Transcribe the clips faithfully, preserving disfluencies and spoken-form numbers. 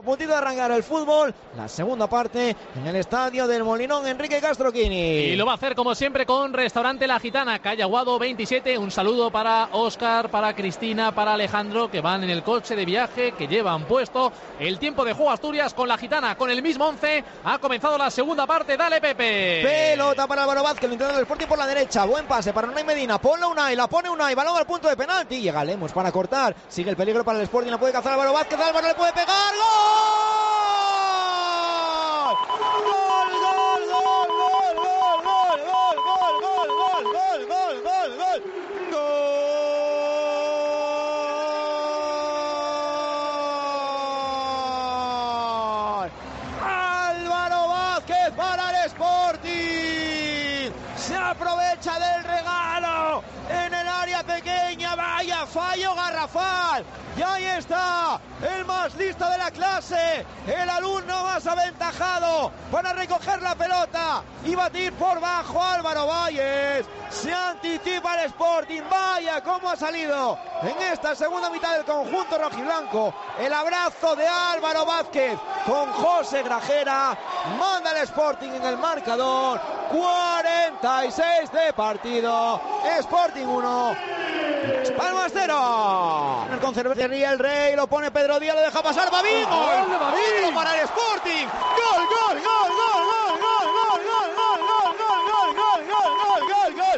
Puntito de arrancar el fútbol, la segunda parte en el estadio del Molinón, Enrique Castro Quini. Y lo va a hacer como siempre con Restaurante La Gitana, calle Aguado veintisiete. Un saludo para Óscar, para Cristina, para Alejandro, que van en el coche de viaje, que llevan puesto el tiempo de juego Asturias con La Gitana, con el mismo once. Ha comenzado la segunda parte, dale Pepe. Pelota para Álvaro Vázquez, el entrenador del Sporting por la derecha, buen pase para Unai Medina, ponla Unai, la pone Unai, balón al punto de penalti, llega Lemos para cortar, sigue el peligro para el Sporting, la puede cazar Álvaro Vázquez, Álvaro le puede pegar, ¡gol! ¡Gol, gol, gol, gol, gol, gol, gol, gol, gol, gol, gol, gol, gol, gol! Álvaro Vázquez para el Sporting. Se aprovecha del regalo en el área pequeña, vaya fallo garrafal. Y ahí está el más listo de la clase, el alumno más aventajado para recoger la pelota y batir por bajo Álvaro Valles. Se anticipa el Sporting, vaya cómo ha salido en esta segunda mitad del conjunto rojiblanco. El abrazo de Álvaro Vázquez con José Grajera, manda el Sporting en el marcador. cuarenta y seis de partido, Sporting uno, Palmas cero. El conservaría el Rey, lo pone Pedro Díaz, lo deja pasar, Babín, gol de Babín para el Sporting, gol, gol, gol, gol, gol, gol, gol, gol, gol, gol, gol, gol, gol, gol, gol,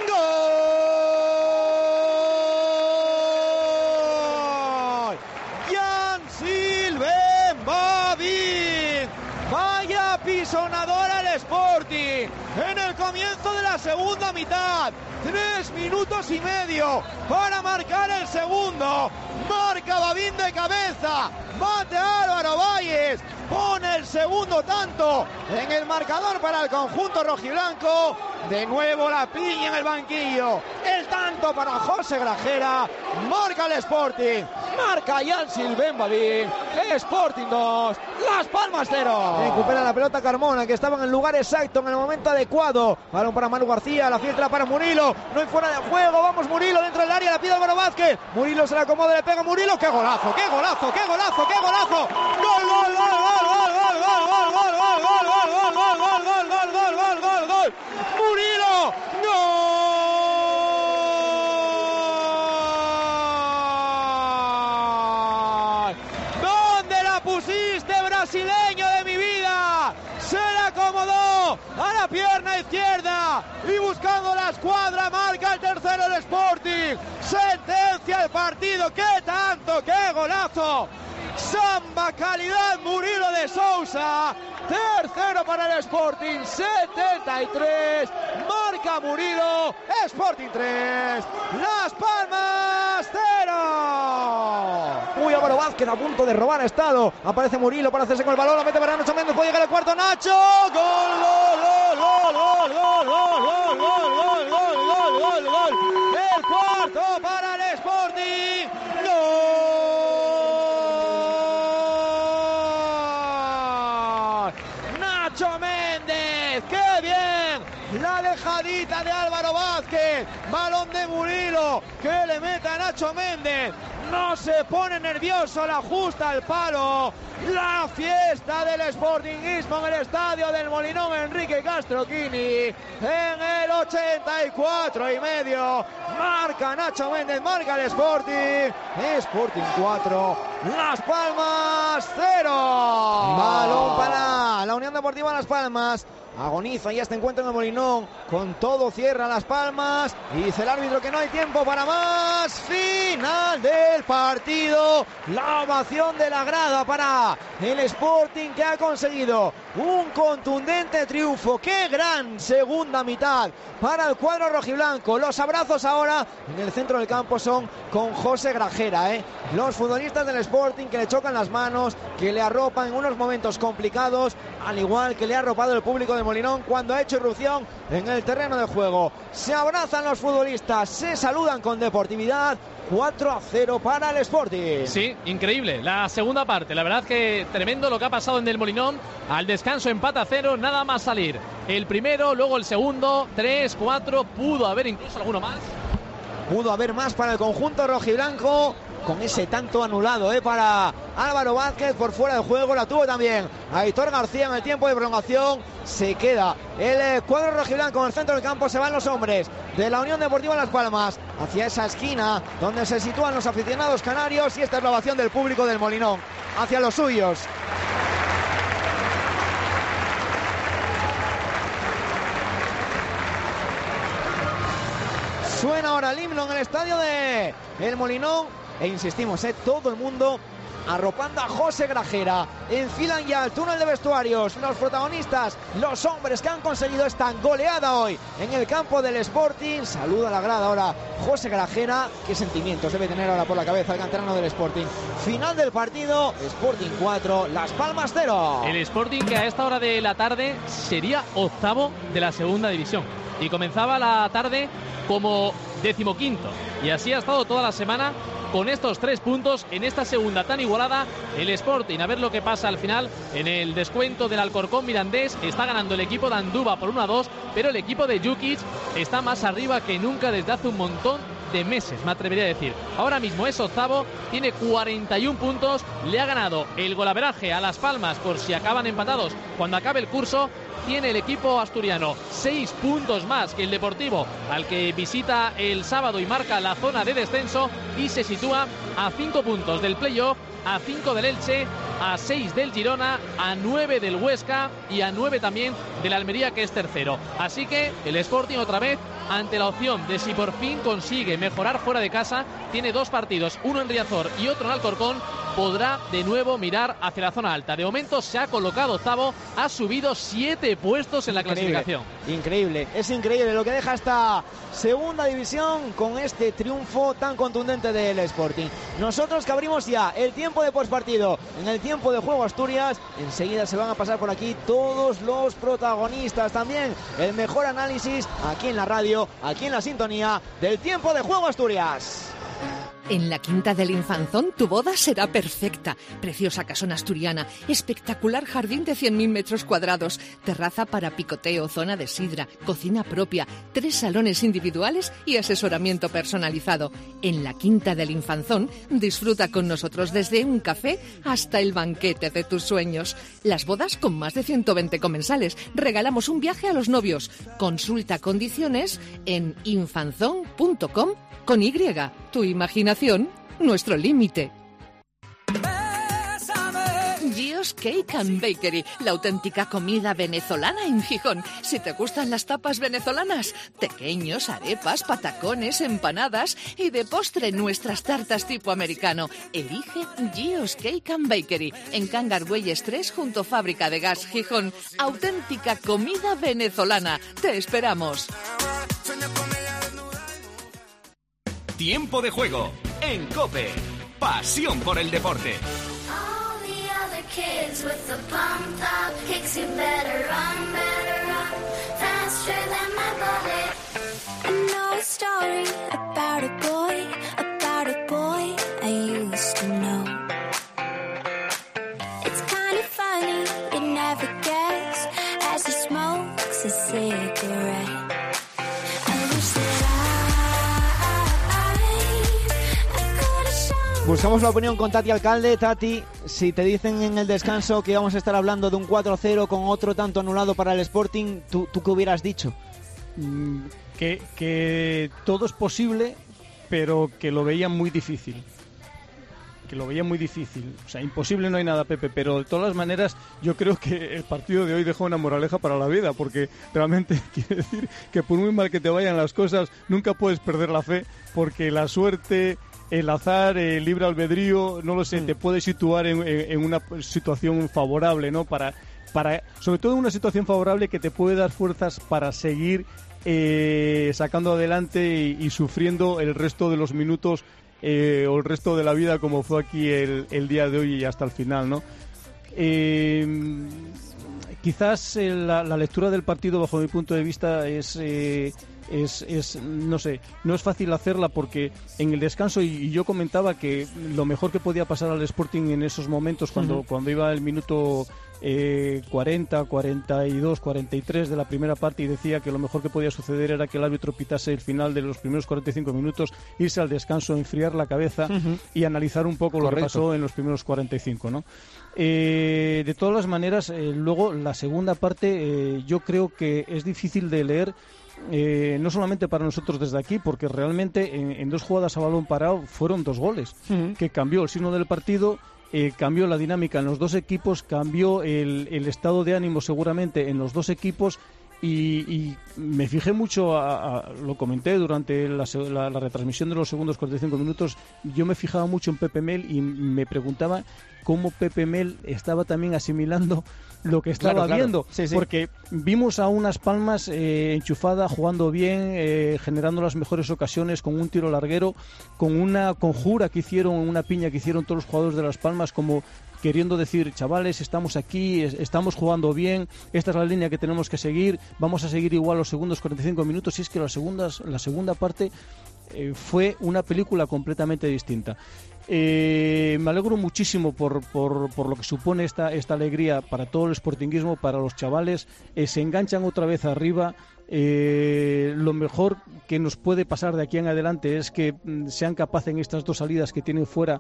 gol, Jan Silven Babín, vaya pisonadora el Sporting en el comienzo de la segunda mitad. Tres minutos y medio para marcar el segundo. Marca Babín de cabeza. Bate Álvaro Valles. Pone el segundo tanto en el marcador para el conjunto rojiblanco. De nuevo la piña en el banquillo. El tanto para José Grajera. Marca el Sporting. Marca Jan Silven Babín. Sporting dos, Las Palmas cero. Recupera la pelota Carmona, que estaba en el lugar exacto, en el momento adecuado. Balón para Manu García, la filtra para Murilo. No hay fuera de juego, vamos Murilo dentro del área, la pide Álvaro Vázquez. Murilo se la acomoda, le pega Murilo. ¡Qué golazo, qué golazo, qué golazo, qué golazo! ¡Gol, gol, gol, gol, gol, gol, gol, gol, gol, gol, gol, gol, gol, gol, gol, gol, gol, gol, gol, gol! ¡Murilo! ¡Gol! Pusiste, brasileño de mi vida, se la acomodó a la pierna izquierda y buscando la escuadra marca el tercero del Sporting, sentencia el partido. ¡Qué tanto, qué golazo! Samba calidad Murilo de Sousa, tercero para el Sporting, setenta y tres, marca Murilo, Sporting tres, Las Palmas cero. Uy, Álvaro Vázquez a punto de robar estado, aparece Murilo para hacerse con el balón, lo mete para Nacho Méndez, puede llegar el cuarto, Nacho, gol, gol, gol, gol, gol, gol, gol, gol, gol, gol, gol, gol, gol, gol, el cuarto para el Sporting, gol. Nacho Méndez, qué bien, la alejadita de Álvaro Vázquez, balón de Murilo, que le mete a Nacho Méndez, no se pone nervioso, la ajusta al palo, la fiesta del Sportingismo en el estadio del Molinón, Enrique Castro Quini, en el ochenta y cuatro y medio, marca Nacho Méndez, marca el Sporting, Sporting cuatro, Las Palmas cero, balón para la Unión Deportiva Las Palmas. Agoniza ya este encuentro en el Molinón, con todo cierra Las Palmas y dice el árbitro que no hay tiempo para más. Final del partido, la ovación de la grada para el Sporting, que ha conseguido un contundente triunfo. Qué gran segunda mitad para el cuadro rojiblanco. Los abrazos ahora en el centro del campo son con José Grajera, ¿eh? Los futbolistas del Sporting que le chocan las manos, que le arropan en unos momentos complicados, al igual que le ha arropado el público de Molinón cuando ha hecho irrupción en el terreno de juego. Se abrazan los futbolistas, se saludan con deportividad. cuatro a cero para el Sporting. Sí, increíble la segunda parte, la verdad que tremendo lo que ha pasado en el Molinón. Al descanso empata a cero, nada más salir el primero, luego el segundo, tres, cuatro, pudo haber incluso alguno más. Pudo haber más para el conjunto rojiblanco. con ese tanto anulado ¿eh? para Álvaro Vázquez por fuera de juego. La tuvo también Aitor García en el tiempo de prolongación. Se queda el eh, cuadro rojiblanco en el centro del campo. Se van los hombres de la Unión Deportiva Las Palmas hacia esa esquina donde se sitúan los aficionados canarios, y esta es la ovación del público del Molinón hacia los suyos. Suena ahora el himno en el estadio de El Molinón e insistimos, ¿eh? todo el mundo arropando a José Grajera. Enfilan ya el túnel de vestuarios los protagonistas, los hombres que han conseguido esta goleada hoy en el campo del Sporting. Saluda a la grada ahora José Grajera. Qué sentimientos debe tener ahora por la cabeza el canterano del Sporting. Final del partido, Sporting cuatro, Las Palmas cero. El Sporting, que a esta hora de la tarde sería octavo de la segunda división, y comenzaba la tarde como decimoquinto, y así ha estado toda la semana con estos tres puntos en esta segunda tan igualada. El Sporting, a ver lo que pasa al final en el descuento del Alcorcón Mirandés. Está ganando el equipo de Andúba por uno a dos, pero el equipo de Jukic está más arriba que nunca desde hace un montón de meses, me atrevería a decir. Ahora mismo es octavo, tiene cuarenta y un puntos, le ha ganado el golaveraje a Las Palmas por si acaban empatados cuando acabe el curso. Tiene el equipo asturiano seis puntos más que el Deportivo, al que visita el sábado y marca la zona de descenso, y se sitúa a cinco puntos del playoff, a cinco del Elche, a seis del Girona, a nueve del Huesca y a nueve también del Almería, que es tercero. Así que el Sporting otra vez ante la opción de si por fin consigue mejorar fuera de casa. Tiene dos partidos, uno en Riazor y otro en Alcorcón. Podrá de nuevo mirar hacia la zona alta. De momento se ha colocado octavo, ha subido siete puestos en la increíble clasificación. Increíble, es increíble lo que deja esta segunda división con este triunfo tan contundente del Sporting. Nosotros que abrimos ya el tiempo de postpartido en el tiempo de juego Asturias. Enseguida se van a pasar por aquí todos los protagonistas. También el mejor análisis aquí en la radio, aquí en la sintonía del tiempo de juego Asturias. En la Quinta del Infanzón tu boda será perfecta. Preciosa casona asturiana, espectacular jardín de cien mil metros cuadrados, terraza para picoteo, zona de sidra, cocina propia, tres salones individuales y asesoramiento personalizado. En la Quinta del Infanzón disfruta con nosotros desde un café hasta el banquete de tus sueños. Las bodas con más de ciento veinte comensales. Regalamos un viaje a los novios. Consulta condiciones en infanzón punto com con Y. Tu imaginación, nuestro límite. Gio's Cake and Bakery, la auténtica comida venezolana en Gijón. Si te gustan las tapas venezolanas, tequeños, arepas, patacones, empanadas y de postre nuestras tartas tipo americano, elige Gio's Cake and Bakery en Cangarbueyes tres junto a Fábrica de Gas Gijón. Auténtica comida venezolana. Te esperamos. Tiempo de juego en COPE. Pasión por el deporte. Buscamos la opinión con Tati Alcalde. Tati, si te dicen en el descanso que vamos a estar hablando de un cuatro cero con otro tanto anulado para el Sporting, ¿tú, tú qué hubieras dicho? Mm, que, que todo es posible, pero que lo veía muy difícil. Que lo veía muy difícil. O sea, imposible no hay nada, Pepe, pero de todas las maneras yo creo que el partido de hoy dejó una moraleja para la vida, porque realmente quiere decir que por muy mal que te vayan las cosas, nunca puedes perder la fe, porque la suerte, el azar, el libre albedrío, no lo sé, te puede situar en, en, en una situación favorable, ¿no? Para, para, sobre todo en una situación favorable que te puede dar fuerzas para seguir eh, sacando adelante y, y sufriendo el resto de los minutos eh, o el resto de la vida, como fue aquí el, el día de hoy y hasta el final, ¿no? Eh, quizás eh, la, la lectura del partido, bajo mi punto de vista, es... Eh, Es, es, no sé, no es fácil hacerla, porque en el descanso, y, y yo comentaba que lo mejor que podía pasar al Sporting en esos momentos, cuando, uh-huh. cuando iba el minuto eh, cuarenta, cuarenta y dos, cuarenta y tres de la primera parte y decía que lo mejor que podía suceder era que el árbitro pitase el final de los primeros cuarenta y cinco minutos, irse al descanso, enfriar la cabeza uh-huh. y analizar un poco Correcto. Lo que pasó en los primeros cuarenta y cinco, ¿no? Eh, de todas las maneras, eh, luego la segunda parte eh, yo creo que es difícil de leer. Eh, no solamente para nosotros desde aquí, porque realmente en, en dos jugadas a balón parado fueron dos goles, uh-huh. que cambió el signo del partido, eh, cambió la dinámica en los dos equipos, cambió el, el estado de ánimo seguramente en los dos equipos. Y, y me fijé mucho, a, a, lo comenté durante la, la, la retransmisión de los segundos cuarenta y cinco minutos, yo me fijaba mucho en Pepe Mel y me preguntaba cómo Pepe Mel estaba también asimilando lo que estaba claro, claro. viendo, sí, sí. porque vimos a unas Palmas eh, enchufada, jugando bien, eh, generando las mejores ocasiones, con un tiro larguero, con una conjura que hicieron, una piña que hicieron todos los jugadores de Las Palmas, como queriendo decir, chavales, estamos aquí, estamos jugando bien, esta es la línea que tenemos que seguir, vamos a seguir igual los segundos cuarenta y cinco minutos, y es que las segundas, la segunda parte eh, fue una película completamente distinta. Eh, me alegro muchísimo por, por, por lo que supone esta, esta alegría para todo el sportinguismo, para los chavales, eh, se enganchan otra vez arriba. Eh, lo mejor que nos puede pasar de aquí en adelante es que mm, sean capaces en estas dos salidas que tienen fuera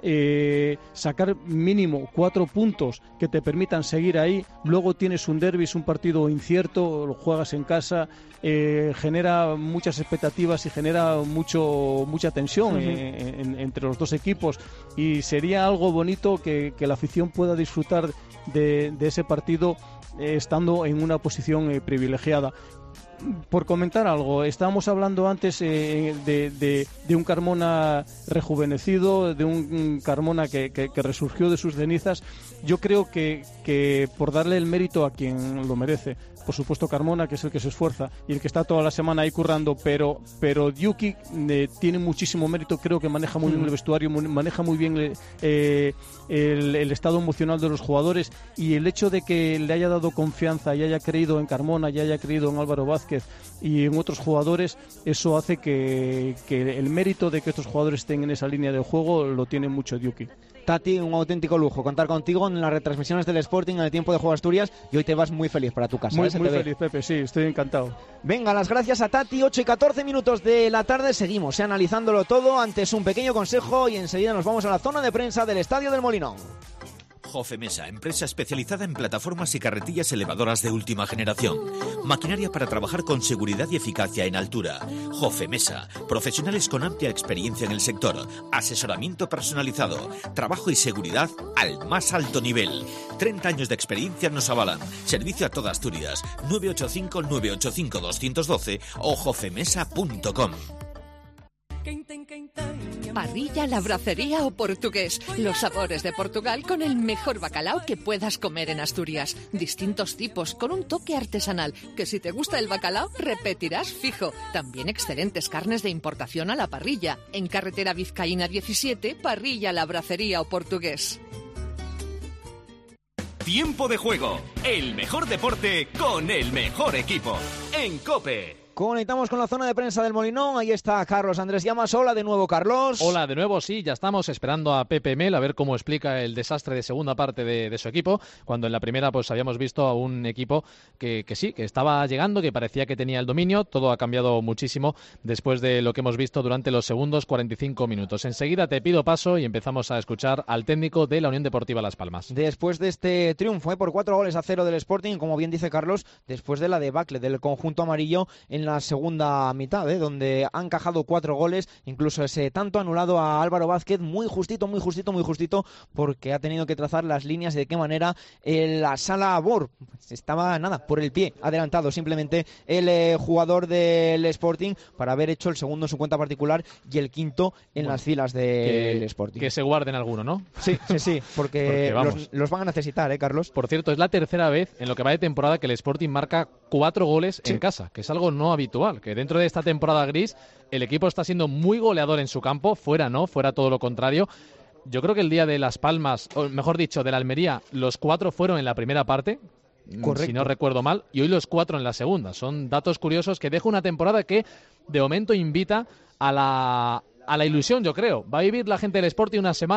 eh, sacar mínimo cuatro puntos que te permitan seguir ahí. Luego tienes un derbi, es un partido incierto, lo juegas en casa, eh, genera muchas expectativas y genera mucho mucha tensión uh-huh. en, en, entre los dos equipos, y sería algo bonito que, que la afición pueda disfrutar de, de ese partido eh, estando en una posición eh, privilegiada. Por comentar algo, estábamos hablando antes eh, de, de, de un Carmona rejuvenecido, de un Carmona que, que, que resurgió de sus cenizas. Yo creo que, que por darle el mérito a quien lo merece, por supuesto Carmona, que es el que se esfuerza y el que está toda la semana ahí currando, pero pero Yuki eh, tiene muchísimo mérito, creo que maneja muy bien el vestuario, maneja muy bien eh, el, el estado emocional de los jugadores, y el hecho de que le haya dado confianza y haya creído en Carmona y haya creído en Álvaro Vázquez y en otros jugadores, eso hace que, que el mérito de que estos jugadores estén en esa línea de juego lo tiene mucho Yuki. Tati, un auténtico lujo contar contigo en las retransmisiones del Sporting en el tiempo de Juego Asturias, y hoy te vas muy feliz para tu casa. Muy, ¿eh? muy feliz, Pepe, sí, estoy encantado. Venga, las gracias a Tati. Ocho y catorce minutos de la tarde, seguimos ¿eh? analizándolo todo antes un pequeño consejo y enseguida nos vamos a la zona de prensa del Estadio del Molinón. Jofemesa, empresa especializada en plataformas y carretillas elevadoras de última generación. Maquinaria para trabajar con seguridad y eficacia en altura. Jofemesa, profesionales con amplia experiencia en el sector. Asesoramiento personalizado. Trabajo y seguridad al más alto nivel. treinta años de experiencia nos avalan. Servicio a toda Asturias. nueve ocho cinco, nueve ocho cinco, dos uno dos o jofemesa punto com. Parrilla La Bracería o Portugués. Los sabores de Portugal con el mejor bacalao que puedas comer en Asturias. Distintos tipos con un toque artesanal que si te gusta el bacalao repetirás fijo. También excelentes carnes de importación a la parrilla. En carretera Vizcaína diecisiete, Parrilla La Bracería o Portugués. Tiempo de juego. El mejor deporte con el mejor equipo. En COPE. Conectamos con la zona de prensa del Molinón. Ahí está Carlos Andrés Llamas. Hola de nuevo, Carlos. Hola de nuevo, sí, ya estamos esperando a Pepe Mel a ver cómo explica el desastre de segunda parte de, de su equipo, cuando en la primera pues habíamos visto a un equipo que, que sí, que estaba llegando, que parecía que tenía el dominio. Todo ha cambiado muchísimo después de lo que hemos visto durante los segundos cuarenta y cinco minutos. Enseguida te pido paso y empezamos a escuchar al técnico de la Unión Deportiva Las Palmas. Después de este triunfo ¿eh? por cuatro goles a cero del Sporting, como bien dice Carlos, después de la debacle del conjunto amarillo en la segunda mitad, ¿eh? donde han encajado cuatro goles, incluso ese tanto anulado a Álvaro Vázquez, muy justito, muy justito, muy justito, porque ha tenido que trazar las líneas y de qué manera eh, la Sala Bor estaba, nada, por el pie, adelantado simplemente el eh, jugador del Sporting para haber hecho el segundo en su cuenta particular y el quinto en bueno, las filas del Sporting. Que se guarden alguno, ¿no? Sí, sí, sí, porque, porque los, los van a necesitar, ¿eh, Carlos? Por cierto, es la tercera vez en lo que va de temporada que el Sporting marca cuatro goles sí. en casa, que es algo no habitual, que dentro de esta temporada gris el equipo está siendo muy goleador en su campo, fuera no, fuera todo lo contrario. Yo creo que el día de Las Palmas, o mejor dicho, de la Almería, los cuatro fueron en la primera parte, correcto, si no recuerdo mal, y hoy los cuatro en la segunda. Son datos curiosos que deja una temporada que de momento invita a la, a la ilusión, yo creo. Va a vivir la gente del Sporting una semana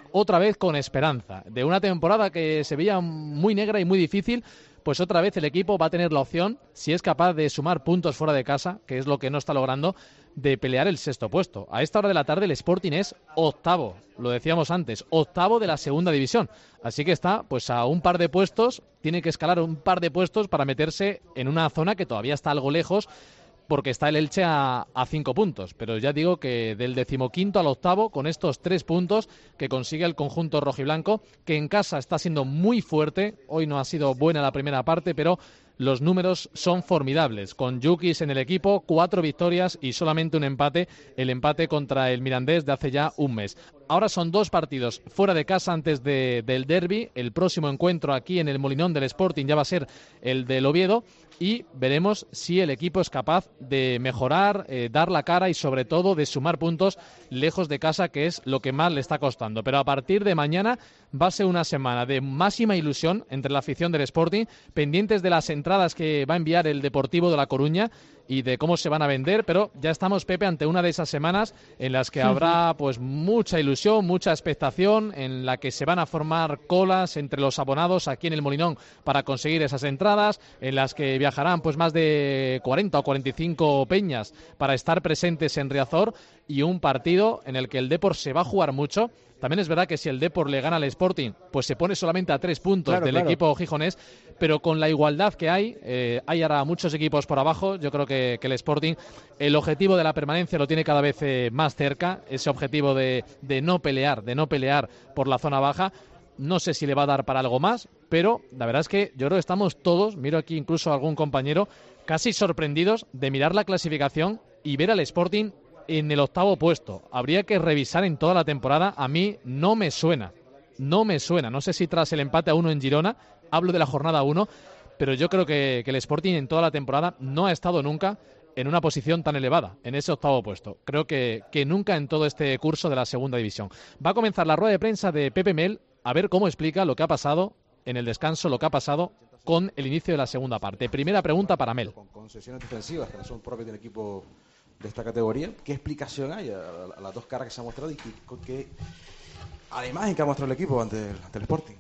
otra vez con esperanza. De una temporada que se veía muy negra y muy difícil, pues otra vez el equipo va a tener la opción, si es capaz de sumar puntos fuera de casa, que es lo que no está logrando, de pelear el sexto puesto. A esta hora de la tarde el Sporting es octavo, lo decíamos antes, octavo de la segunda división. Así que está pues a un par de puestos, tiene que escalar un par de puestos para meterse en una zona que todavía está algo lejos, porque está el Elche a, a cinco puntos. Pero ya digo que del decimoquinto al octavo, con estos tres puntos que consigue el conjunto rojiblanco, que en casa está siendo muy fuerte. Hoy no ha sido buena la primera parte, pero los números son formidables. Con Yukis en el equipo, cuatro victorias y solamente un empate, el empate contra el Mirandés de hace ya un mes. Ahora son dos partidos fuera de casa antes de, del derbi. El próximo encuentro aquí en el Molinón del Sporting ya va a ser el del Oviedo y veremos si el equipo es capaz de mejorar, eh, dar la cara y sobre todo de sumar puntos lejos de casa, que es lo que más le está costando. Pero a partir de mañana va a ser una semana de máxima ilusión entre la afición del Sporting, pendientes de las entradas que va a enviar el Deportivo de La Coruña y de cómo se van a vender, pero ya estamos, Pepe, ante una de esas semanas en las que habrá pues mucha ilusión, mucha expectación, en la que se van a formar colas entre los abonados aquí en el Molinón para conseguir esas entradas, en las que viajarán pues más de cuarenta o cuarenta y cinco peñas para estar presentes en Riazor, y un partido en el que el Depor se va a jugar mucho. También es verdad que si el Depor le gana al Sporting, pues se pone solamente a tres puntos claro, del claro. equipo gijonés, pero con la igualdad que hay, eh, hay ahora muchos equipos por abajo. Yo creo que, que el Sporting, el objetivo de la permanencia lo tiene cada vez eh, más cerca, ese objetivo de, de no pelear, de no pelear por la zona baja. No sé si le va a dar para algo más, pero la verdad es que yo creo que estamos todos, miro aquí incluso a algún compañero, casi sorprendidos de mirar la clasificación y ver al Sporting en el octavo puesto. Habría que revisar en toda la temporada. A mí no me suena, no me suena. No sé si tras el empate a uno en Girona, hablo de la jornada uno, pero yo creo que, que el Sporting en toda la temporada no ha estado nunca en una posición tan elevada, en ese octavo puesto. Creo que, que nunca en todo este curso de la segunda división. Va a comenzar la rueda de prensa de Pepe Mel, a ver cómo explica lo que ha pasado en el descanso, lo que ha pasado con el inicio de la segunda parte. Primera pregunta para Mel. Con concesiones defensivas que no son propias del equipo de esta categoría, ¿qué explicación hay a, a las dos caras que se han mostrado y qué, qué, a la imagen que ha mostrado el equipo ante el, ante el Sporting?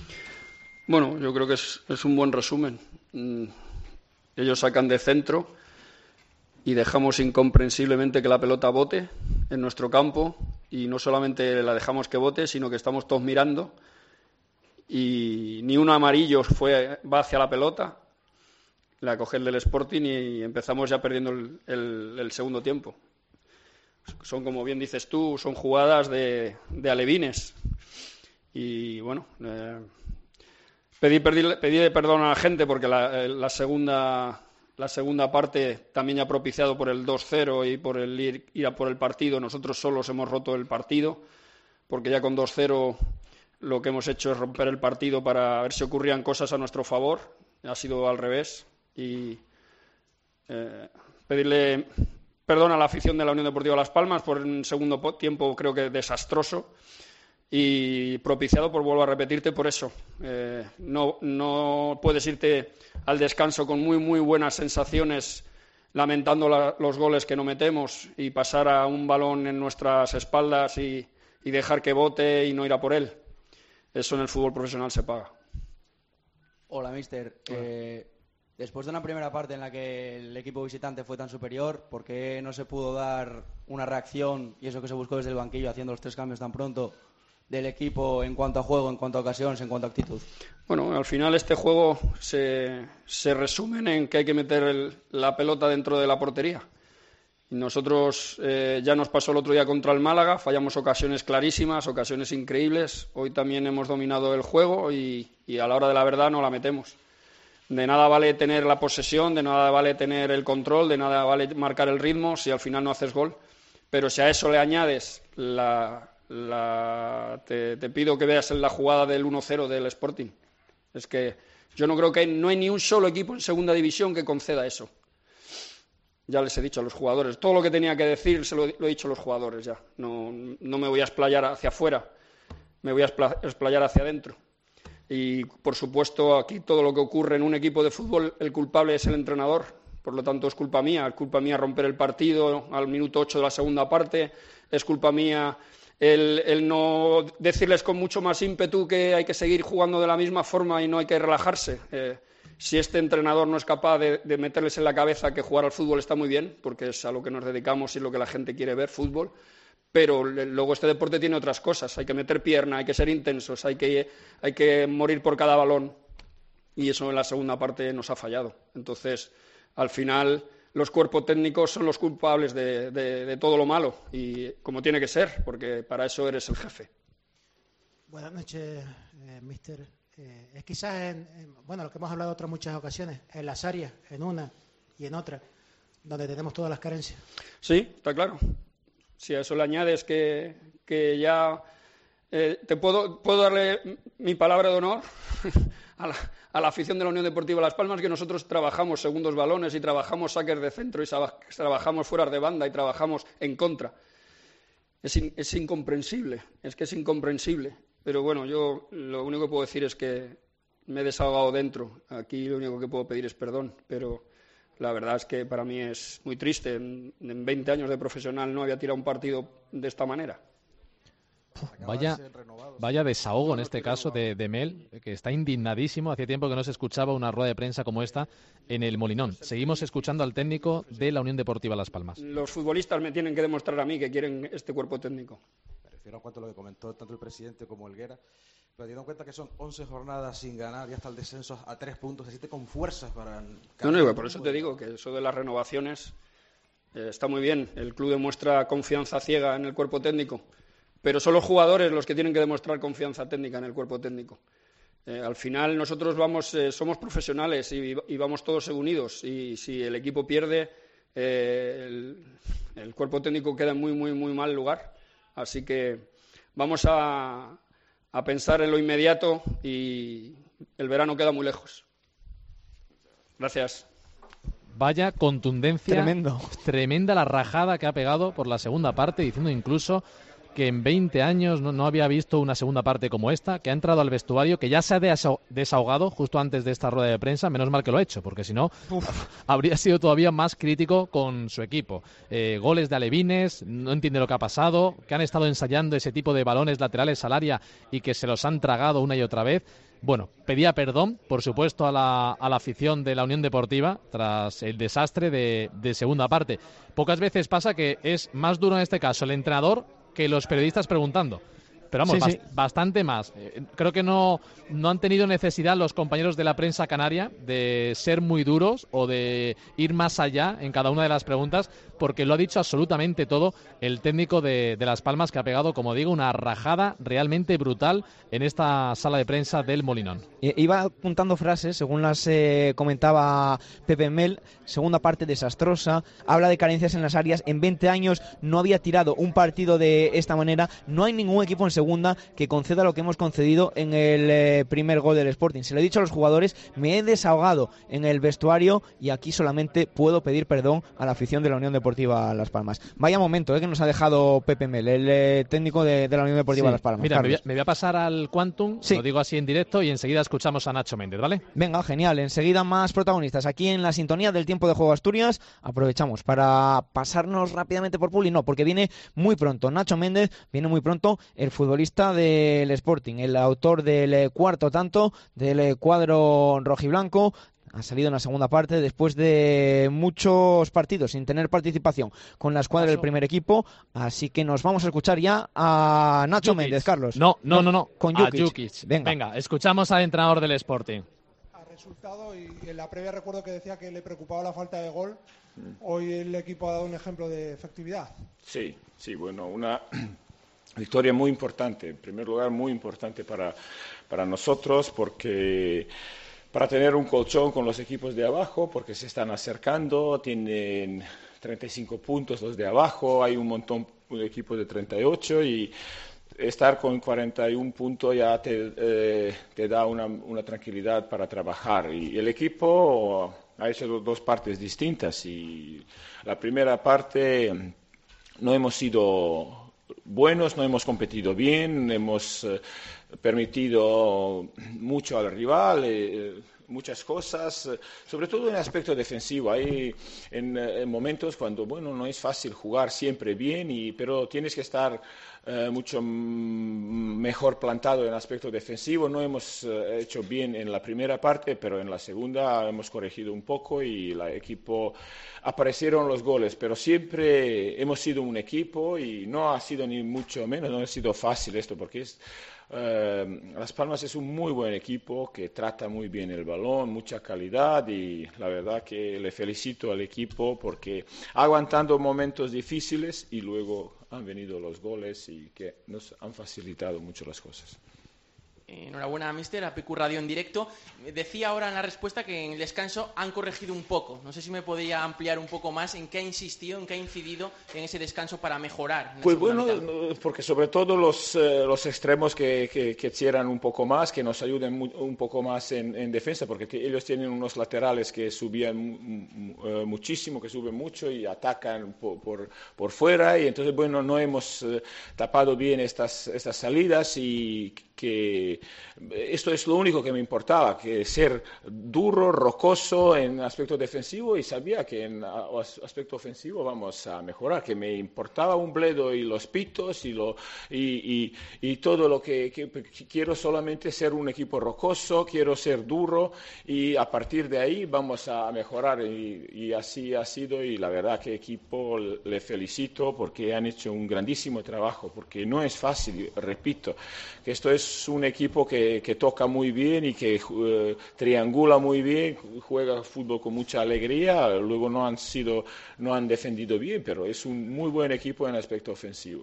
Bueno, yo creo que es, es un buen resumen. Mm, ellos sacan de centro y dejamos incomprensiblemente que la pelota bote en nuestro campo, y no solamente la dejamos que bote, sino que estamos todos mirando y ni un amarillo fue, va hacia la pelota. La coge el del Sporting y empezamos ya perdiendo el, el, el segundo tiempo. Son, como bien dices tú, son jugadas de, de alevines. Y bueno, eh, pedí, pedí, pedí perdón a la gente porque la, la, segunda, la segunda parte también ya propiciado por el dos cero y por el ir, ir a por el partido. Nosotros solos hemos roto el partido, porque ya con dos cero lo que hemos hecho es romper el partido para ver si ocurrían cosas a nuestro favor. Ha sido al revés. Y eh, pedirle perdón a la afición de la Unión Deportiva Las Palmas por un segundo tiempo creo que desastroso y propiciado, por vuelvo a repetirte, por eso. Eh, no, no puedes irte al descanso con muy, muy buenas sensaciones lamentando la, los goles que no metemos y pasar a un balón en nuestras espaldas y, y dejar que bote y no ir a por él. Eso en el fútbol profesional se paga. Hola, míster. Hola. Eh... Después de una primera parte en la que el equipo visitante fue tan superior, ¿por qué no se pudo dar una reacción, y eso que se buscó desde el banquillo, haciendo los tres cambios tan pronto, del equipo en cuanto a juego, en cuanto a ocasiones, en cuanto a actitud? Bueno, al final este juego se, se resume en que hay que meter el, la pelota dentro de la portería. Y nosotros eh, ya nos pasó el otro día contra el Málaga, fallamos ocasiones clarísimas, ocasiones increíbles. Hoy también hemos dominado el juego y, y a la hora de la verdad no la metemos. De nada vale tener la posesión, de nada vale tener el control, de nada vale marcar el ritmo si al final no haces gol. Pero si a eso le añades, la, la, te, te pido que veas en la jugada del uno cero del Sporting. Es que yo no creo que hay, no hay ni un solo equipo en segunda división que conceda eso. Ya les he dicho a los jugadores. Todo lo que tenía que decir se lo, lo he dicho a los jugadores ya. No, no me voy a explayar hacia afuera, me voy a explayar hacia adentro. Y, por supuesto, aquí todo lo que ocurre en un equipo de fútbol, el culpable es el entrenador. Por lo tanto, es culpa mía. Es culpa mía romper el partido al minuto ocho de la segunda parte. Es culpa mía el, el no decirles con mucho más ímpetu que hay que seguir jugando de la misma forma y no hay que relajarse. Eh, si este entrenador no es capaz de, de meterles en la cabeza que jugar al fútbol está muy bien, porque es a lo que nos dedicamos y es lo que la gente quiere ver, fútbol, pero luego este deporte tiene otras cosas, hay que meter pierna, hay que ser intensos, hay que, hay que morir por cada balón, y eso en la segunda parte nos ha fallado. Entonces, al final, los cuerpos técnicos son los culpables de, de, de todo lo malo, y como tiene que ser, porque para eso eres el jefe. Buenas noches, eh, mister. Eh, es quizás, en, en, bueno, lo que hemos hablado en otras muchas ocasiones, en las áreas, en una y en otra, donde tenemos todas las carencias. Sí, está claro. Si a eso le añades que, que ya eh, te puedo, puedo darle mi palabra de honor a la, a la afición de la Unión Deportiva Las Palmas, que nosotros trabajamos segundos balones y trabajamos saques de centro y trabajamos fuera de banda y trabajamos en contra. Es, in, es incomprensible, es que es incomprensible. Pero bueno, yo lo único que puedo decir es que me he desahogado dentro. Aquí lo único que puedo pedir es perdón, pero la verdad es que para mí es muy triste. En, en veinte años de profesional no había tirado un partido de esta manera. Vaya, vaya desahogo en este caso de, de Mel, que está indignadísimo. Hacía tiempo que no se escuchaba una rueda de prensa como esta en el Molinón. Seguimos escuchando al técnico de la Unión Deportiva Las Palmas. Los futbolistas me tienen que demostrar a mí que quieren este cuerpo técnico. Me refiero a cuanto a lo que comentó tanto el presidente como Helguera, pero teniendo en cuenta que son once jornadas sin ganar y hasta el descenso a tres puntos, se siente con fuerzas para... No, no, por eso te digo que eso de las renovaciones eh, está muy bien. El club demuestra confianza ciega en el cuerpo técnico, pero son los jugadores los que tienen que demostrar confianza técnica en el cuerpo técnico. Eh, al final nosotros vamos, eh, somos profesionales y, y vamos todos unidos, y si el equipo pierde, eh, el, el cuerpo técnico queda en muy, muy, muy mal lugar. Así que vamos a, a pensar en lo inmediato y el verano queda muy lejos. Gracias. Vaya contundencia. Tremendo. Tremenda la rajada que ha pegado por la segunda parte, diciendo incluso que en veinte años no, no había visto una segunda parte como esta, que ha entrado al vestuario, que ya se ha desahogado justo antes de esta rueda de prensa. Menos mal que lo ha hecho, porque si no, habría sido todavía más crítico con su equipo. Eh, goles de alevines, no entiende lo que ha pasado, que han estado ensayando ese tipo de balones laterales al área y que se los han tragado una y otra vez. Bueno, pedía perdón, por supuesto, a la, a la afición de la Unión Deportiva tras el desastre de, de segunda parte. Pocas veces pasa que es más duro en este caso el entrenador que los periodistas preguntando. Pero vamos, sí, sí. Bast- bastante más. Eh, creo que no, no han tenido necesidad los compañeros de la prensa canaria de ser muy duros o de ir más allá en cada una de las preguntas, porque lo ha dicho absolutamente todo el técnico de, de Las Palmas, que ha pegado, como digo, una rajada realmente brutal en esta sala de prensa del Molinón. Iba apuntando frases, según las eh, comentaba Pepe Mel. Segunda parte desastrosa, habla de carencias en las áreas. En veinte años no había tirado un partido de esta manera. No hay ningún equipo en segunda que conceda lo que hemos concedido en el eh, primer gol del Sporting. Se lo he dicho a los jugadores, me he desahogado en el vestuario y aquí solamente puedo pedir perdón a la afición de la Unión Deportiva Las Palmas. Vaya momento eh, que nos ha dejado Pepe Mel, el eh, técnico de, de la Unión Deportiva sí. Las Palmas. Mira, me voy, a, me voy a pasar al Quantum, sí. Lo digo así en directo, y enseguida escuchamos a Nacho Méndez, ¿vale? Venga, genial. Enseguida más protagonistas aquí en la sintonía del tiempo de juego Asturias. Aprovechamos para pasarnos rápidamente por Publi, no, porque viene muy pronto Nacho Méndez, viene muy pronto el futbolista del Sporting, el autor del cuarto tanto del cuadro rojiblanco. Ha salido en la segunda parte después de muchos partidos sin tener participación con la escuadra del primer equipo, así que nos vamos a escuchar ya a Nacho Jukic. Méndez, Carlos. No, no, no, no. Con Jukic. Jukic. Venga. Venga, escuchamos al entrenador del Sporting. Al resultado, y en la previa recuerdo que decía que le preocupaba la falta de gol. Hoy el equipo ha dado un ejemplo de efectividad. Sí, sí, bueno, una victoria muy importante, en primer lugar muy importante para, para nosotros, porque para tener un colchón con los equipos de abajo, porque se están acercando, tienen treinta y cinco puntos los de abajo, hay un montón de equipos de treinta y ocho y estar con cuarenta y uno puntos ya te, eh, te da una, una tranquilidad para trabajar. Y el equipo ha hecho dos partes distintas y la primera parte no hemos sido buenos, no hemos competido bien, hemos permitido mucho al rival, eh, muchas cosas, sobre todo en el aspecto defensivo. Hay en, en momentos cuando, bueno, no es fácil jugar siempre bien, y, pero tienes que estar eh, mucho mejor plantado en el aspecto defensivo. No hemos eh, hecho bien en la primera parte, pero en la segunda hemos corregido un poco y el equipo aparecieron los goles. Pero siempre hemos sido un equipo y no ha sido ni mucho menos, no ha sido fácil esto, porque es Uh, Las Palmas es un muy buen equipo que trata muy bien el balón, mucha calidad, y la verdad que le felicito al equipo porque ha aguantado momentos difíciles y luego han venido los goles y que nos han facilitado mucho las cosas. Enhorabuena, mister, a P Q Radio en directo. Decía ahora en la respuesta que en el descanso han corregido un poco. No sé si me podría ampliar un poco más en qué ha insistido, en qué ha incidido en ese descanso para mejorar. Pues bueno, porque sobre todo los, eh, los extremos que, que, que cierran un poco más, que nos ayuden mu un poco más en, en defensa, porque ellos tienen unos laterales que subían uh, muchísimo, que suben mucho y atacan por, por, por fuera, y entonces, bueno, no hemos uh, tapado bien estas, estas salidas, y que esto es lo único que me importaba, que ser duro, rocoso en aspecto defensivo, y sabía que en aspecto ofensivo vamos a mejorar, que me importaba un bledo y los pitos y, lo, y, y, y todo lo que, que quiero, solamente ser un equipo rocoso, quiero ser duro, y a partir de ahí vamos a mejorar, y, y así ha sido, y la verdad que equipo le felicito porque han hecho un grandísimo trabajo, porque no es fácil, repito, que esto es Es un equipo que, que toca muy bien y que uh, triangula muy bien, juega fútbol con mucha alegría. Luego no han sido, no han defendido bien, pero es un muy buen equipo en el aspecto ofensivo.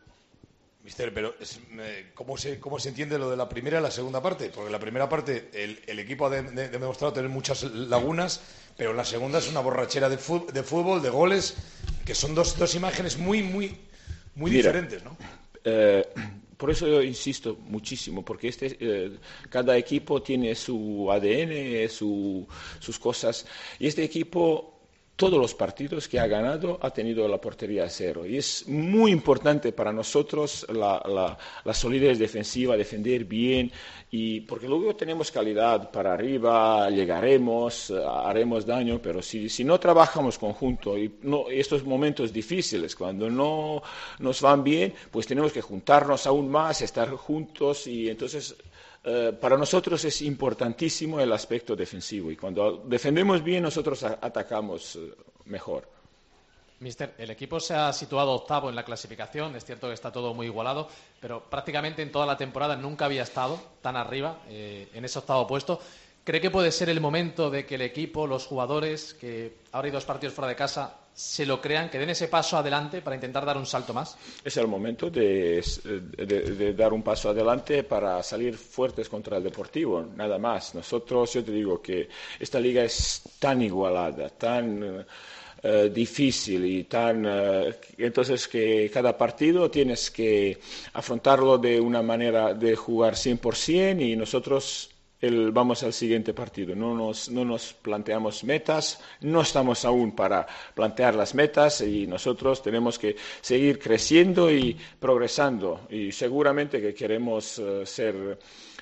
Mister, pero es, eh, ¿cómo, se, ¿cómo se entiende lo de la primera y la segunda parte? Porque en la primera parte el, el equipo ha de, de, de demostrado tener muchas lagunas, pero en la segunda es una borrachera de fútbol, de, fútbol, de goles, que son dos, dos imágenes muy, muy, muy Mira, diferentes, ¿no? Eh, Por eso yo insisto muchísimo, porque este, eh, cada equipo tiene su A D N, su, sus cosas, y este equipo, todos los partidos que ha ganado, ha tenido la portería a cero, y es muy importante para nosotros la, la, la solidez defensiva, defender bien, y porque luego tenemos calidad para arriba, llegaremos, haremos daño, pero si, si no trabajamos conjunto, y no, estos momentos difíciles, cuando no nos van bien, pues tenemos que juntarnos aún más, estar juntos, y entonces eh, para nosotros es importantísimo el aspecto defensivo, y cuando defendemos bien, nosotros a, atacamos eh, mejor. Mister, el equipo se ha situado octavo en la clasificación, es cierto que está todo muy igualado, pero prácticamente en toda la temporada nunca había estado tan arriba, eh, en ese octavo puesto. ¿Cree que puede ser el momento de que el equipo, los jugadores, que ahora hay dos partidos fuera de casa, se lo crean, que den ese paso adelante para intentar dar un salto más? Es el momento de, de, de dar un paso adelante para salir fuertes contra el Deportivo, nada más. Nosotros, yo te digo que esta liga es tan igualada, tan Uh, difícil y tan uh, entonces que cada partido tienes que afrontarlo de una manera de jugar cien por ciento, y nosotros el, vamos al siguiente partido, no nos, no nos planteamos metas, no estamos aún para plantear las metas, y nosotros tenemos que seguir creciendo y progresando, y seguramente que queremos uh, ser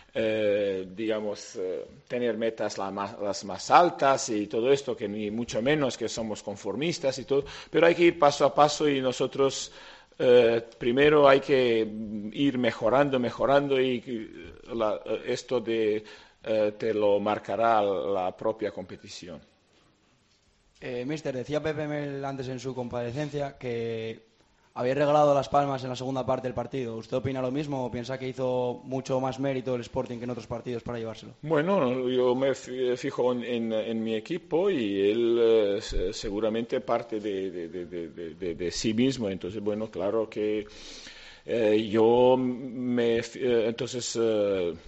Eh, digamos, eh, tener metas la más, las más altas y todo esto, que ni mucho menos que somos conformistas y todo, pero hay que ir paso a paso, y nosotros eh, primero hay que ir mejorando, mejorando, y la, esto de, eh, te lo marcará la propia competición. Eh, mister, decía Pepe Mel antes en su comparecencia que había regalado Las Palmas en la segunda parte del partido. ¿Usted opina lo mismo o piensa que hizo mucho más mérito el Sporting que en otros partidos para llevárselo? Bueno, yo me fijo en, en, en mi equipo, y él eh, seguramente parte de, de, de, de, de, de sí mismo. Entonces, bueno, claro que eh, yo me... Eh, entonces... Eh,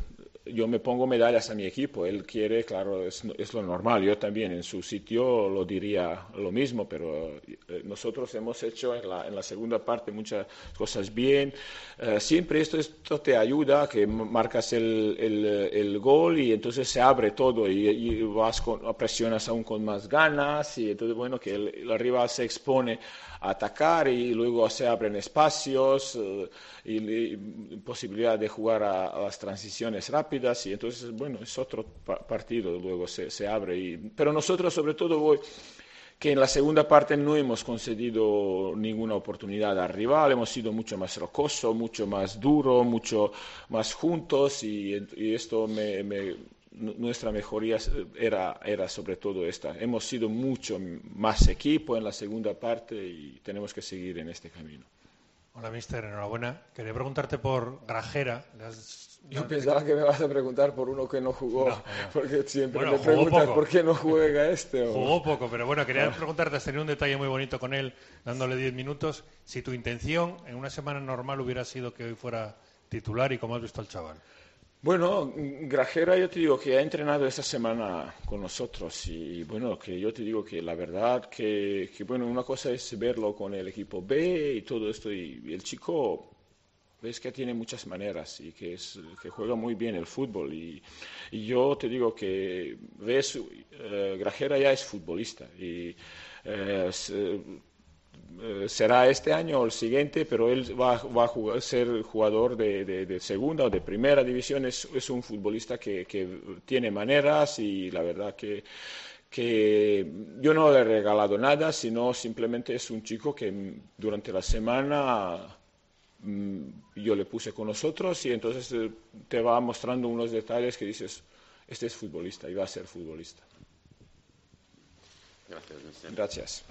yo me pongo medallas a mi equipo, él quiere, claro, es, es lo normal, yo también en su sitio lo diría lo mismo, pero eh, nosotros hemos hecho en la, en la segunda parte muchas cosas bien, eh, siempre esto, esto te ayuda, que marcas el, el, el gol y entonces se abre todo y, y vas con, presionas aún con más ganas y entonces bueno, que el, el rival se expone a atacar y luego se abren espacios eh, y, y posibilidad de jugar a, a las transiciones rápidas y entonces bueno, es otro pa partido, luego se, se abre y, pero nosotros sobre todo voy que en la segunda parte no hemos concedido ninguna oportunidad al rival, hemos sido mucho más rocoso, mucho más duro, mucho más juntos y, y esto me, me nuestra mejoría era, era sobre todo esta. Hemos sido mucho más equipo en la segunda parte y tenemos que seguir en este camino. Hola, mister, enhorabuena. Quería preguntarte por Grajera. Has... Yo pensaba que me vas a preguntar por uno que no jugó, no, no. porque siempre bueno, me preguntas poco. por qué no juega este. O... Jugó poco, pero bueno, quería preguntarte, has tenido un detalle muy bonito con él, dándole diez minutos. Si tu intención en una semana normal hubiera sido que hoy fuera titular y cómo has visto al chaval. Bueno, Grajera yo te digo que ha entrenado esta semana con nosotros y bueno, que yo te digo que la verdad que, que bueno, una cosa es verlo con el equipo B y todo esto y, y el chico ves que tiene muchas maneras y que, es, que juega muy bien el fútbol y, y yo te digo que ves, eh, Grajera ya es futbolista y eh, se, será este año o el siguiente, pero él va, va a jugar, ser jugador de, de, de segunda o de primera división. Es, es un futbolista que, que tiene maneras y la verdad que, que yo no le he regalado nada, sino simplemente es un chico que durante la semana yo le puse con nosotros y entonces te va mostrando unos detalles que dices, este es futbolista y va a ser futbolista. Gracias, mister. Gracias.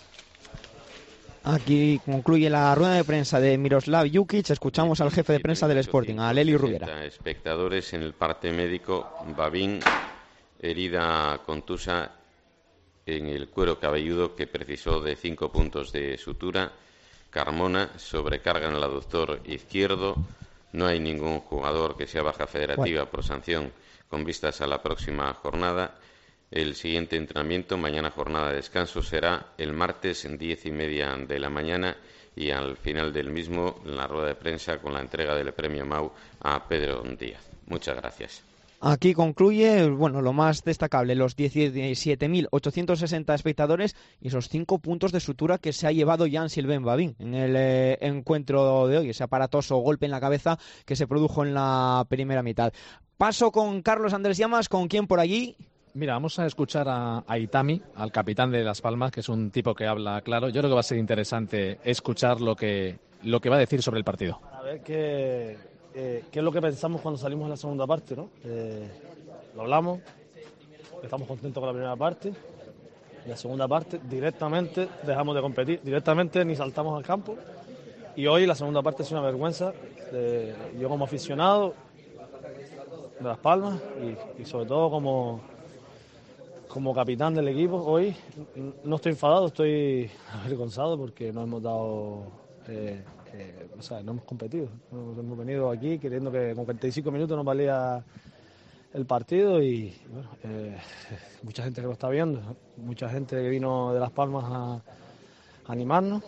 Aquí concluye la rueda de prensa de Miroslav Jukic. Escuchamos al jefe de prensa del Sporting, a Leli Rubiera. Espectadores en el parte médico. Babín, herida contusa en el cuero cabelludo que precisó de cinco puntos de sutura. Carmona, sobrecarga en el aductor izquierdo. No hay ningún jugador que sea baja federativa por sanción con vistas a la próxima jornada. El siguiente entrenamiento, mañana jornada de descanso, será el martes en diez y media de la mañana y al final del mismo la rueda de prensa con la entrega del premio Mau a Pedro Díaz. Muchas gracias. Aquí concluye, bueno, lo más destacable, los diecisiete mil ochocientos sesenta espectadores y esos cinco puntos de sutura que se ha llevado Jean-Sylvain Babín en el eh, encuentro de hoy, ese aparatoso golpe en la cabeza que se produjo en la primera mitad. Paso con Carlos Andrés Llamas, ¿con quién por allí? Mira, vamos a escuchar a, a Itami, al capitán de Las Palmas, que es un tipo que habla claro. Yo creo que va a ser interesante escuchar lo que, lo que va a decir sobre el partido. A ver qué, eh, qué es lo que pensamos cuando salimos en la segunda parte, ¿no? Eh, lo hablamos, estamos contentos con la primera parte. En la segunda parte directamente dejamos de competir, directamente ni saltamos al campo. Y hoy la segunda parte es una vergüenza. Eh, yo como aficionado de Las Palmas y, y sobre todo como... Como capitán del equipo, hoy no estoy enfadado, estoy avergonzado porque no hemos dado, eh, eh, o sea, no hemos competido. Hemos venido aquí queriendo que con cuarenta y cinco minutos nos valía el partido y bueno, eh, mucha gente que lo está viendo, mucha gente que vino de Las Palmas a, a animarnos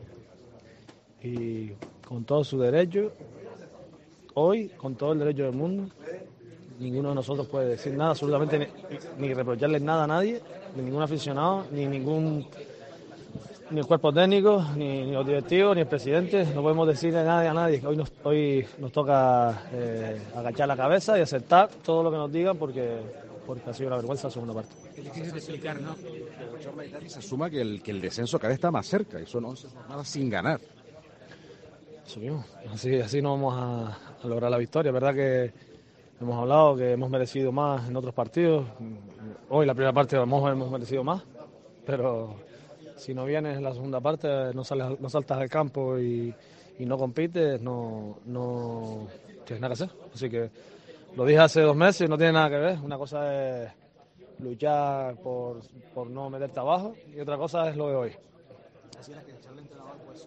y con todo su derecho, hoy con todo el derecho del mundo. Ninguno de nosotros puede decir nada, absolutamente ni, ni reprocharle nada a nadie, ni ningún aficionado, ni ningún ni el cuerpo técnico, ni, ni los directivos, ni el presidente. No podemos decirle a nadie a nadie. Hoy nos, hoy nos toca eh, agachar la cabeza y aceptar todo lo que nos digan porque, porque ha sido una vergüenza la segunda parte. Es difícil de explicar, ¿no? Se asuma que el, que el descenso cada vez está más cerca y son once jornadas sin ganar. Eso mismo. Así, así no vamos a, a lograr la victoria. Es verdad que hemos hablado que hemos merecido más en otros partidos. Hoy la primera parte hemos, hemos merecido más, pero si no vienes en la segunda parte, no, sales, no saltas al campo y, y no compites, no, no tienes nada que hacer. Así que lo dije hace dos meses y no tiene nada que ver. Una cosa es luchar por, por no meterte abajo y otra cosa es lo de hoy.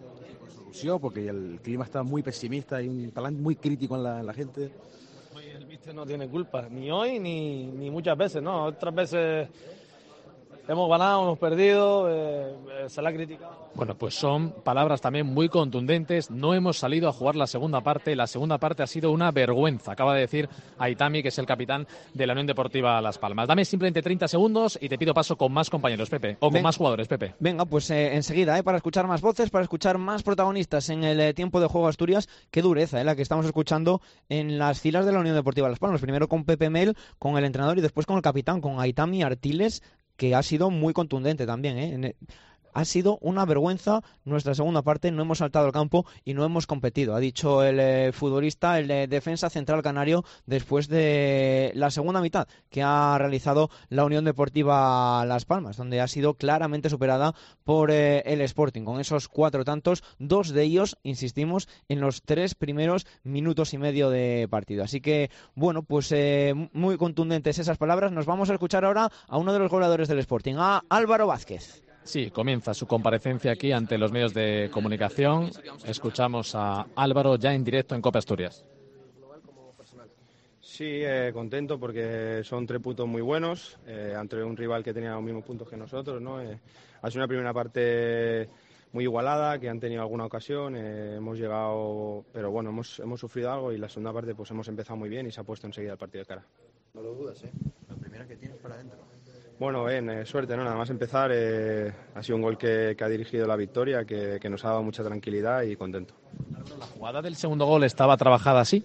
Solución porque el clima está muy pesimista y un talante muy crítico en la, en la gente. Míster no tiene culpa, ni hoy ni, ni muchas veces, ¿no? Otras veces hemos ganado, hemos perdido, eh, eh, se la ha criticado. Bueno, pues son palabras también muy contundentes. No hemos salido a jugar la segunda parte. La segunda parte ha sido una vergüenza, acaba de decir Aitami, que es el capitán de la Unión Deportiva Las Palmas. Dame simplemente treinta segundos y te pido paso con más compañeros, Pepe, o con Ven. más jugadores, Pepe. Venga, pues eh, enseguida, eh, para escuchar más voces, para escuchar más protagonistas en el eh, tiempo de juego Asturias. Qué dureza, eh, la que estamos escuchando en las filas de la Unión Deportiva Las Palmas. Primero con Pepe Mel, con el entrenador, y después con el capitán, con Aitami Artiles, que ha sido muy contundente también, ¿eh? En el... Ha sido una vergüenza nuestra segunda parte, no hemos saltado al campo y no hemos competido, ha dicho el eh, futbolista, el eh, defensa central canario, después de la segunda mitad que ha realizado la Unión Deportiva Las Palmas, donde ha sido claramente superada por eh, el Sporting, con esos cuatro tantos, dos de ellos, insistimos, en los tres primeros minutos y medio de partido. Así que, bueno, pues eh, muy contundentes esas palabras. Nos vamos a escuchar ahora a uno de los goleadores del Sporting, a Álvaro Vázquez. Sí, comienza su comparecencia aquí ante los medios de comunicación. Escuchamos a Álvaro ya en directo en Copa Asturias. Sí, eh, contento porque son tres puntos muy buenos eh, ante un rival que tenía los mismos puntos que nosotros, ¿no? Eh, ha sido una primera parte muy igualada, que han tenido alguna ocasión, eh, hemos llegado, pero bueno, hemos, hemos sufrido algo y la segunda parte pues hemos empezado muy bien y se ha puesto enseguida el partido de cara. No lo dudas, ¿eh? La primera que tienes para adentro. Bueno, bien, eh, suerte, ¿no? Nada más empezar, eh, ha sido un gol que, que ha dirigido la victoria, que, que nos ha dado mucha tranquilidad y contento. ¿La jugada del segundo gol estaba trabajada así?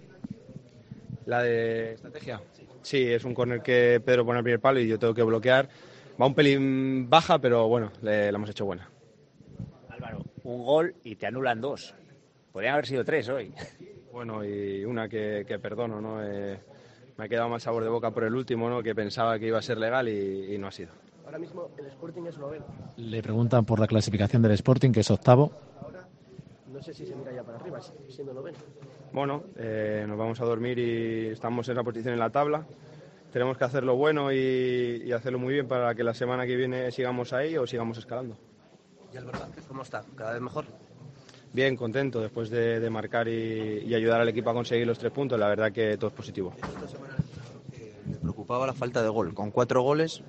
¿La de estrategia? Sí, es un córner que Pedro pone al primer palo y yo tengo que bloquear. Va un pelín baja, pero bueno, le, la hemos hecho buena. Álvaro, un gol y te anulan dos. Podrían haber sido tres hoy. Bueno, y una que, que perdono, ¿no? Eh, me ha quedado mal sabor de boca por el último, ¿no? Que pensaba que iba a ser legal y, y no ha sido. Ahora mismo el Sporting es noveno. Le preguntan por la clasificación del Sporting, que es octavo. Ahora no sé si se mira ya para arriba, siendo noveno. Bueno, eh, nos vamos a dormir y estamos en la posición en la tabla. Tenemos que hacerlo bueno y, y hacerlo muy bien para que la semana que viene sigamos ahí o sigamos escalando. ¿Y Álvaro Vázquez cómo está? ¿Cada vez mejor? Bien, contento después de, de marcar y, y ayudar al equipo a conseguir los tres puntos. La verdad que todo es positivo. Esta semana eh, le preocupaba la falta de gol. Con cuatro goles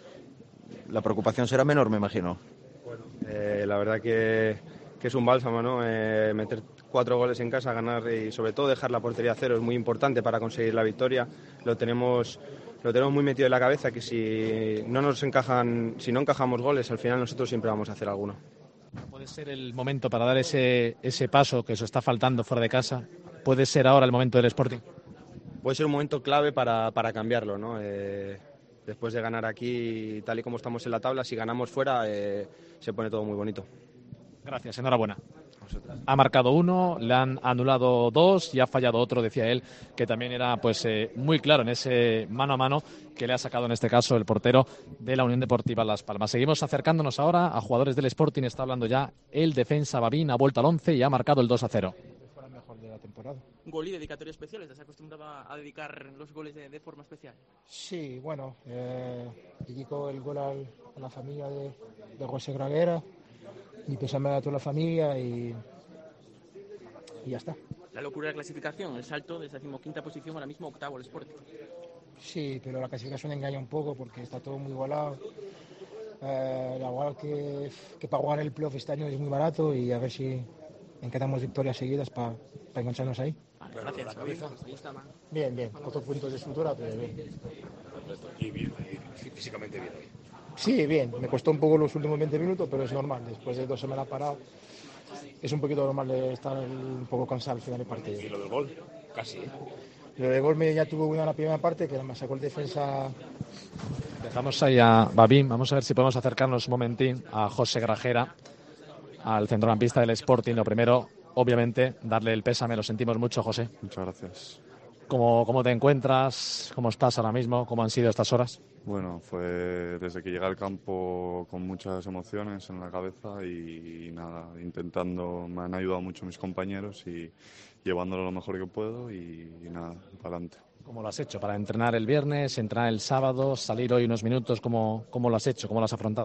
la preocupación será menor, me imagino. Bueno, eh, la verdad que, que es un bálsamo, ¿no? Eh, meter cuatro goles en casa, ganar y sobre todo dejar la portería a cero es muy importante para conseguir la victoria. Lo tenemos, lo tenemos muy metido en la cabeza, que si no nos encajan, si no encajamos goles, al final nosotros siempre vamos a hacer alguno. ¿Puede ser el momento para dar ese, ese paso que os está faltando fuera de casa? ¿Puede ser ahora el momento del Sporting? Puede ser un momento clave para, para cambiarlo, ¿no? Eh, después de ganar aquí, tal y como estamos en la tabla, si ganamos fuera, eh, se pone todo muy bonito. Gracias, enhorabuena. Ha marcado uno, le han anulado dos y ha fallado otro, decía él, que también era pues eh, muy claro en ese mano a mano que le ha sacado en este caso el portero de la Unión Deportiva Las Palmas. Seguimos acercándonos ahora a jugadores del Sporting. Está hablando ya el defensa Babín, ha vuelto al once y ha marcado el dos a cero. Fue el mejor de la temporada. ¿Gol y dedicatoria especial? ¿Estás acostumbrado a dedicar los goles de, de forma especial? Sí, bueno, eh, dedico el gol al, a la familia de, de José Graguera y pésame a toda la familia y, y ya está. La locura de la clasificación, el salto de esa decimoquinta posición ahora mismo octavo el Sporting. Sí, pero la clasificación engaña un poco porque está todo muy igualado. Eh, la igual que, que para jugar el playoff este año es muy barato y a ver si encaramos victorias seguidas para pa engancharnos ahí. Vale, gracias. ¿Cómo está, man? Bien, bien, cuatro puntos de sutura, pero bien. Y bien, y físicamente bien hoy. Sí, bien, me costó un poco los últimos veinte minutos, pero es normal, después de dos semanas parado, es un poquito normal de estar un poco cansado al final del partido. ¿Y lo del gol? Casi, ¿eh? Lo del gol me ya tuvo una en la primera parte, que me sacó el defensa. Dejamos ahí a Babín, vamos a ver si podemos acercarnos un momentín a José Grajera, al centrocampista del Sporting. Lo primero, obviamente, darle el pésame, lo sentimos mucho, José. Muchas gracias. ¿Cómo, cómo te encuentras? ¿Cómo estás ahora mismo? ¿Cómo han sido estas horas? Bueno, fue desde que llegué al campo con muchas emociones en la cabeza y, y nada, intentando, me han ayudado mucho mis compañeros y llevándolo lo mejor que puedo y, y nada, para adelante. ¿Cómo lo has hecho? Para entrenar el viernes, entrenar el sábado, salir hoy unos minutos, ¿cómo, cómo lo has hecho? ¿Cómo lo has afrontado?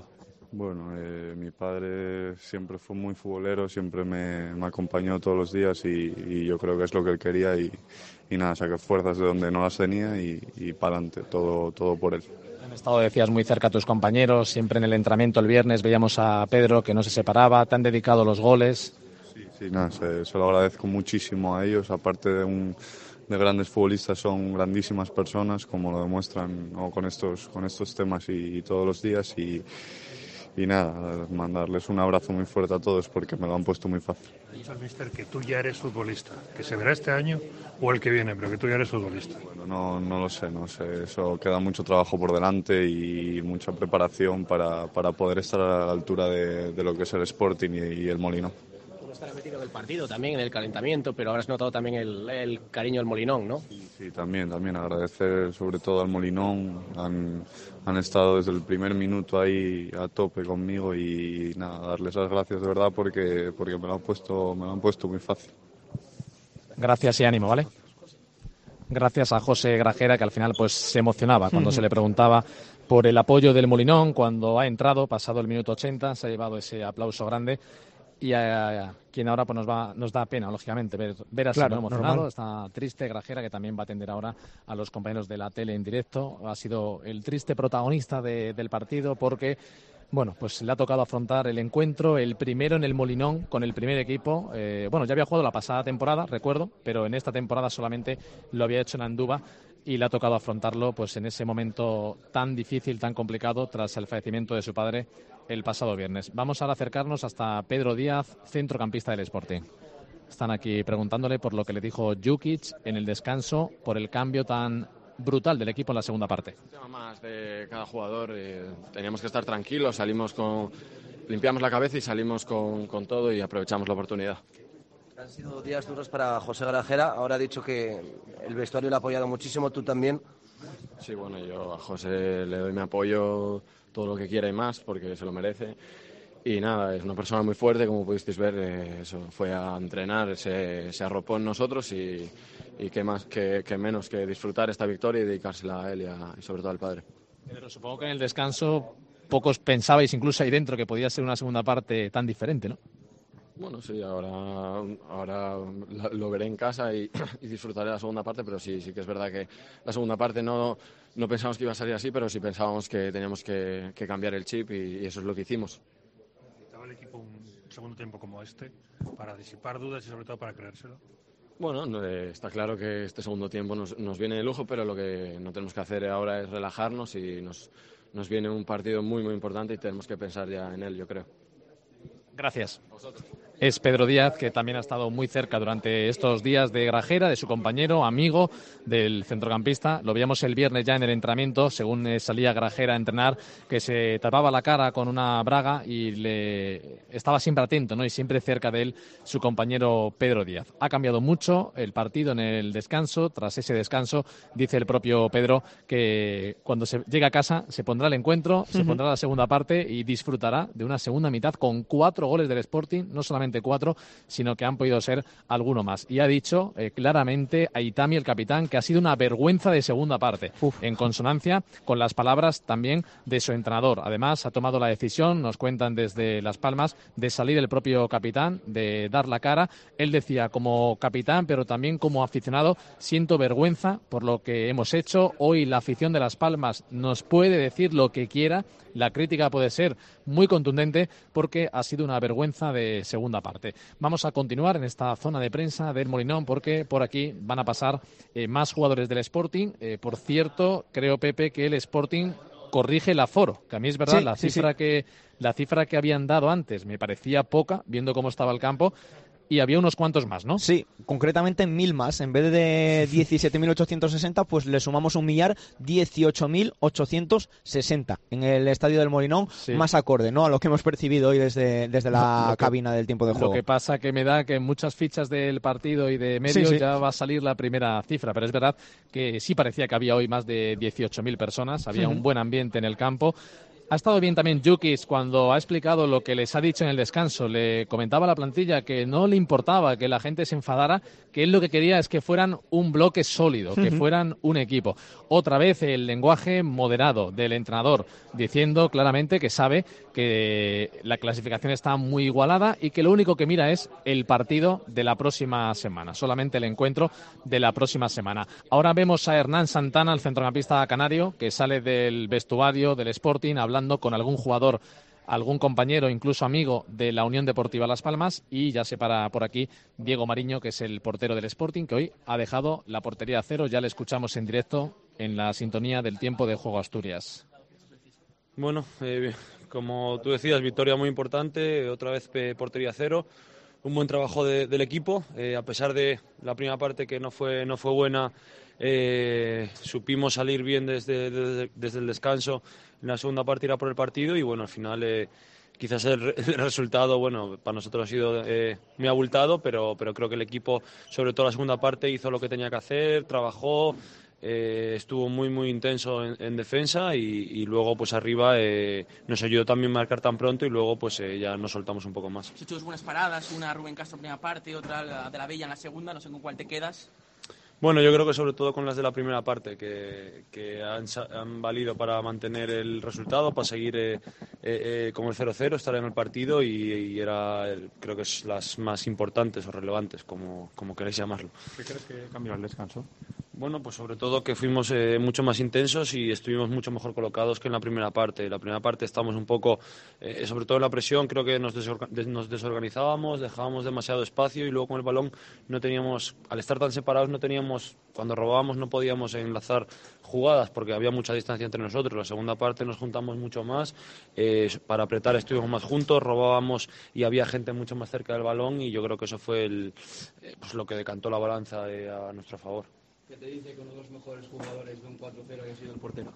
Bueno, eh, mi padre siempre fue muy futbolero, siempre me, me acompañó todos los días y, y yo creo que es lo que él quería y, y nada, saqué fuerzas de donde no las tenía y, y para adelante, todo, todo por él. Han estado, decías, muy cerca a tus compañeros, siempre en el entrenamiento el viernes veíamos a Pedro que no se separaba, te han dedicado los goles. Sí, sí, nada, se, se lo agradezco muchísimo a ellos, aparte de un... de grandes futbolistas, son grandísimas personas, como lo demuestran, ¿no?, con estos con estos temas y, y todos los días y, y nada, mandarles un abrazo muy fuerte a todos porque me lo han puesto muy fácil. Dices, mister, que tú ya eres futbolista, que se verá este año o el que viene, pero que tú ya eres futbolista. Bueno, no, no lo sé, no sé, eso queda mucho trabajo por delante y mucha preparación para, para poder estar a la altura de, de lo que es el Sporting y, y el Molinón. Estarás metido en el partido también, en el calentamiento, pero habrás notado también el, el cariño al Molinón, ¿no? Sí, sí, también, también agradecer sobre todo al Molinón, han, han estado desde el primer minuto ahí a tope conmigo y nada, darles las gracias de verdad porque, porque me lo han puesto, me lo han puesto muy fácil. Gracias y ánimo, ¿vale? Gracias a José Grajera, que al final pues se emocionaba cuando uh-huh. se le preguntaba por el apoyo del Molinón, cuando ha entrado, pasado el minuto ochenta, se ha llevado ese aplauso grande. Y a, a quien ahora pues nos va nos da pena, lógicamente, ver, ver a claro, emocionado. Normal. Está triste Grajera, que también va a atender ahora a los compañeros de la tele en directo. Ha sido el triste protagonista de, del partido porque, bueno, pues le ha tocado afrontar el encuentro, el primero en el Molinón con el primer equipo. Eh, bueno, ya había jugado la pasada temporada, recuerdo, pero en esta temporada solamente lo había hecho en Andúba y le ha tocado afrontarlo pues en ese momento tan difícil, tan complicado, tras el fallecimiento de su padre el pasado viernes. Vamos ahora a acercarnos hasta Pedro Díaz, centrocampista del Sporting. Están aquí preguntándole por lo que le dijo Jukic en el descanso, por el cambio tan brutal del equipo en la segunda parte. Un tema más de cada jugador, eh, teníamos que estar tranquilos, salimos con, limpiamos la cabeza y salimos con, con todo y aprovechamos la oportunidad. Han sido días duros para José Grajera, ahora ha dicho que el vestuario le ha apoyado muchísimo, tú también. Sí, bueno, yo a José le doy mi apoyo, todo lo que quiera y más, porque se lo merece. Y nada, es una persona muy fuerte, como pudisteis ver, eh, eso, fue a entrenar, se, se arropó en nosotros y, y qué más, qué, qué menos que disfrutar esta victoria y dedicársela a él y, a, y sobre todo al padre. Pero supongo que en el descanso pocos pensabais, incluso ahí dentro, que podía ser una segunda parte tan diferente, ¿no? Bueno, sí, ahora, ahora lo veré en casa y, y disfrutaré la segunda parte, pero sí, sí que es verdad que la segunda parte no, no pensamos que iba a salir así, pero sí pensábamos que teníamos que, que cambiar el chip y, y eso es lo que hicimos. ¿Necesitaba el equipo un segundo tiempo como este para disipar dudas y sobre todo para creérselo? Bueno, eh, está claro que este segundo tiempo nos, nos viene de lujo, pero lo que no tenemos que hacer ahora es relajarnos y nos, nos viene un partido muy, muy importante y tenemos que pensar ya en él, yo creo. Gracias. Es Pedro Díaz, que también ha estado muy cerca durante estos días de Grajera, de su compañero, amigo del centrocampista. Lo veíamos el viernes ya en el entrenamiento, según salía Grajera a entrenar, que se tapaba la cara con una braga y le estaba siempre atento, ¿no? Y siempre cerca de él su compañero Pedro Díaz. Ha cambiado mucho el partido en el descanso. Tras ese descanso, dice el propio Pedro que cuando se llegue a casa se pondrá el encuentro, uh-huh. se pondrá la segunda parte y disfrutará de una segunda mitad con cuatro goles del Sporting, no solamente cuatro, sino que han podido ser alguno más. Y ha dicho eh, claramente a Itami, el capitán, que ha sido una vergüenza de segunda parte, Uf. en consonancia con las palabras también de su entrenador. Además, ha tomado la decisión, nos cuentan desde Las Palmas, de salir el propio capitán, de dar la cara. Él decía, como capitán, pero también como aficionado, siento vergüenza por lo que hemos hecho. Hoy la afición de Las Palmas nos puede decir lo que quiera. La crítica puede ser muy contundente porque ha sido una vergüenza de segunda parte. Vamos a continuar en esta zona de prensa del Molinón porque por aquí van a pasar eh, más jugadores del Sporting. Eh, por cierto, creo, Pepe, que el Sporting corrige el aforo, que a mí es verdad, sí, la, cifra sí, sí. Que, la cifra que habían dado antes me parecía poca, viendo cómo estaba el campo. Y había unos cuantos más, ¿no? Sí, concretamente mil más. En vez de diecisiete mil ochocientos sesenta, pues le sumamos un millar, dieciocho mil ochocientos sesenta en el estadio del Molinón, sí. Más acorde, ¿no? A lo que hemos percibido hoy desde, desde la que, cabina del tiempo de juego. Lo que pasa que me da que en muchas fichas del partido y de medios sí, sí. ya va a salir la primera cifra, pero es verdad que sí parecía que había hoy más de dieciocho mil personas, había uh-huh. un buen ambiente en el campo. Ha estado bien también Jukis cuando ha explicado lo que les ha dicho en el descanso. Le comentaba a la plantilla que no le importaba que la gente se enfadara, que él lo que quería es que fueran un bloque sólido, que Uh-huh. fueran un equipo. Otra vez el lenguaje moderado del entrenador, diciendo claramente que sabe que la clasificación está muy igualada y que lo único que mira es el partido de la próxima semana, solamente el encuentro de la próxima semana. Ahora vemos a Hernán Santana, el centrocampista canario, que sale del vestuario del Sporting hablando con algún jugador, algún compañero, incluso amigo de la Unión Deportiva Las Palmas, y ya se para por aquí Diego Mariño, que es el portero del Sporting, que hoy ha dejado la portería a cero. Ya le escuchamos en directo en la sintonía del tiempo de Juego Asturias. Bueno, eh, como tú decías, victoria muy importante, otra vez eh, portería cero, un buen trabajo de, del equipo, eh, a pesar de la primera parte que no fue, no fue buena, eh, supimos salir bien desde, desde, desde el descanso, en la segunda parte ir a por el partido y bueno, al final eh, quizás el, el resultado, bueno, para nosotros ha sido eh, muy abultado, pero, pero creo que el equipo, sobre todo la segunda parte, hizo lo que tenía que hacer, trabajó. Eh, estuvo muy muy intenso en, en defensa y, y luego pues arriba eh, nos ayudó también marcar tan pronto y luego pues eh, ya nos soltamos un poco más. Has hecho dos buenas paradas, una Rubén Castro en primera parte, otra la de la Bella en la segunda, no sé con cuál te quedas. Bueno, yo creo que sobre todo con las de la primera parte, que, que han, han valido para mantener el resultado, para seguir eh, eh, eh, con el cero cero, estar en el partido y, y era, creo que es las más importantes o relevantes, como, como queréis llamarlo. ¿Qué crees que cambió al descanso? Bueno, pues sobre todo que fuimos eh, mucho más intensos y estuvimos mucho mejor colocados que en la primera parte. En la primera parte estamos un poco, eh, sobre todo en la presión, creo que nos, desorga nos desorganizábamos, dejábamos demasiado espacio y luego con el balón no teníamos, al estar tan separados no teníamos, cuando robábamos no podíamos enlazar jugadas porque había mucha distancia entre nosotros. La segunda parte nos juntamos mucho más, eh, para apretar estuvimos más juntos, robábamos y había gente mucho más cerca del balón y yo creo que eso fue el, eh, pues lo que decantó la balanza eh, a nuestro favor. ¿Qué te dice que uno de los mejores jugadores de un cuatro cero haya sido el portero?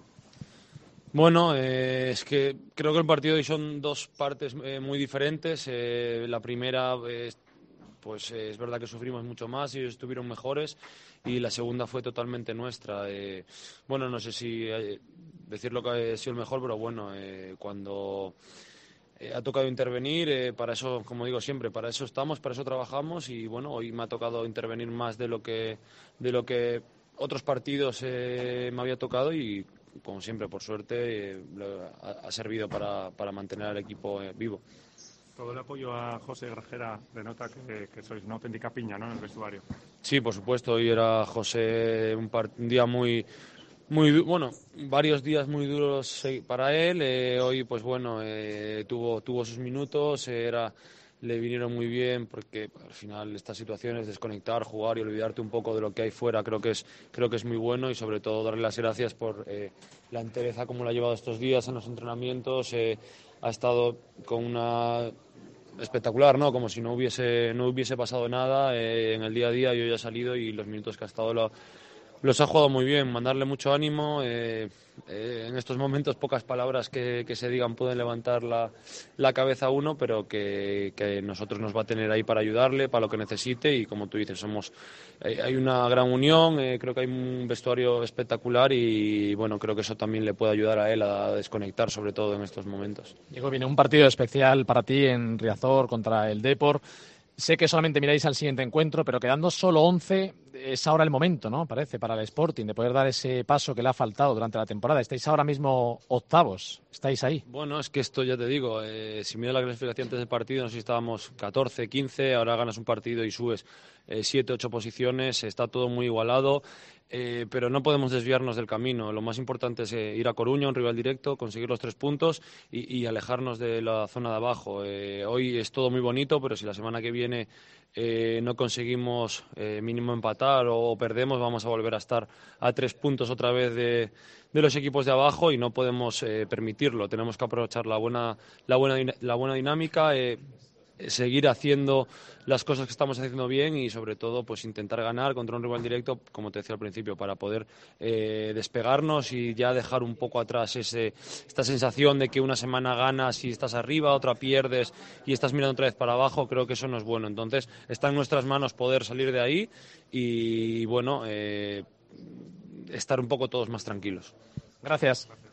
Bueno, eh, es que creo que el partido hoy son dos partes eh, muy diferentes. Eh, la primera, eh, pues eh, es verdad que sufrimos mucho más y ellos estuvieron mejores y la segunda fue totalmente nuestra. Eh, bueno, no sé si eh, decir lo que ha sido el mejor, pero bueno, eh, cuando eh, ha tocado intervenir, eh, para eso, como digo siempre, para eso estamos, para eso trabajamos y bueno, hoy me ha tocado intervenir más de lo que de lo que otros partidos eh, me había tocado y como siempre, por suerte, eh, ha, ha servido para, para mantener al equipo eh, vivo. Todo el apoyo a José Grajera denota que, que sois una auténtica piña, ¿no?, en el vestuario. Sí, por supuesto, hoy era José un, par, un día muy, muy, bueno, varios días muy duros para él. Eh, hoy, pues bueno, eh, tuvo, tuvo sus minutos, eh, era... le vinieron muy bien porque al final estas situaciones, desconectar, jugar y olvidarte un poco de lo que hay fuera, creo que es, creo que es muy bueno y sobre todo darle las gracias por eh, la entereza como lo ha llevado estos días en los entrenamientos. Eh, ha estado con una espectacular, ¿no? Como si no hubiese, no hubiese pasado nada eh, en el día a día. Yo ya he salido y los minutos que ha estado lo, los ha jugado muy bien. Mandarle mucho ánimo. Eh, eh, en estos momentos pocas palabras que, que se digan pueden levantar la, la cabeza a uno, pero que, que nosotros nos va a tener ahí para ayudarle, para lo que necesite y como tú dices, somos eh, hay una gran unión, eh, creo que hay un vestuario espectacular y bueno, creo que eso también le puede ayudar a él a desconectar, sobre todo en estos momentos. Diego, viene un partido especial para ti en Riazor contra el Depor. Sé que solamente miráis al siguiente encuentro, pero quedando solo once, es ahora el momento, ¿no? Parece, para el Sporting, de poder dar ese paso que le ha faltado durante la temporada. Estáis ahora mismo octavos, estáis ahí. Bueno, es que esto ya te digo, eh, si miras la clasificación antes del partido, no sé si estábamos catorce, quince, ahora ganas un partido y subes eh, siete, ocho posiciones, está todo muy igualado. Eh, pero no podemos desviarnos del camino. Lo más importante es eh, ir a Coruña, un rival directo, conseguir los tres puntos y, y alejarnos de la zona de abajo. Eh, hoy es todo muy bonito, pero si la semana que viene eh, no conseguimos eh, mínimo empatar o, o perdemos, vamos a volver a estar a tres puntos otra vez de, de los equipos de abajo y no podemos eh, permitirlo. Tenemos que aprovechar la buena, la buena, la buena dinámica, eh, seguir haciendo las cosas que estamos haciendo bien y sobre todo pues intentar ganar contra un rival directo, como te decía al principio, para poder eh, despegarnos y ya dejar un poco atrás ese, esta sensación de que una semana ganas y estás arriba, otra pierdes y estás mirando otra vez para abajo. Creo que eso no es bueno, entonces está en nuestras manos poder salir de ahí y bueno, eh, estar un poco todos más tranquilos. Gracias.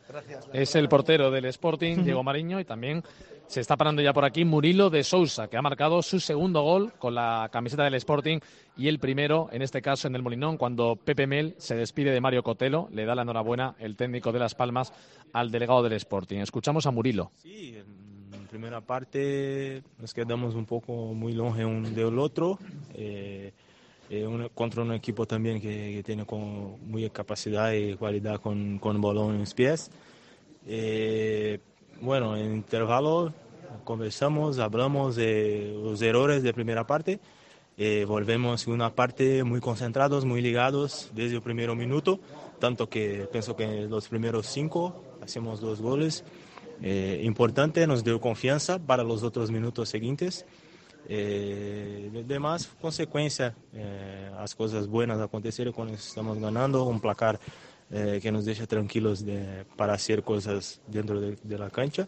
Es el portero del Sporting, Diego Mariño, y también se está parando ya por aquí Murilo de Sousa, que ha marcado su segundo gol con la camiseta del Sporting y el primero, en este caso, en el Molinón, cuando Pepe Mel se despide de Mario Cotelo. Le da la enhorabuena el técnico de Las Palmas al delegado del Sporting. Escuchamos a Murilo. Sí, en primera parte nos quedamos un poco muy longe un del otro. Eh, eh, un, contra un equipo también que, que tiene con mucha capacidad y cualidad con, con balón en los pies. Eh, bueno, en intervalo conversamos, hablamos de los errores de primera parte. Eh, volvemos en una parte muy concentrados, muy ligados desde el primer minuto, tanto que pienso que en los primeros cinco hacemos dos goles. Eh, importante, nos dio confianza para los otros minutos siguientes. Eh, de demás consecuencia, eh, las cosas buenas acontecieron cuando estamos ganando, un placar eh, que nos deja tranquilos de, para hacer cosas dentro de, de la cancha.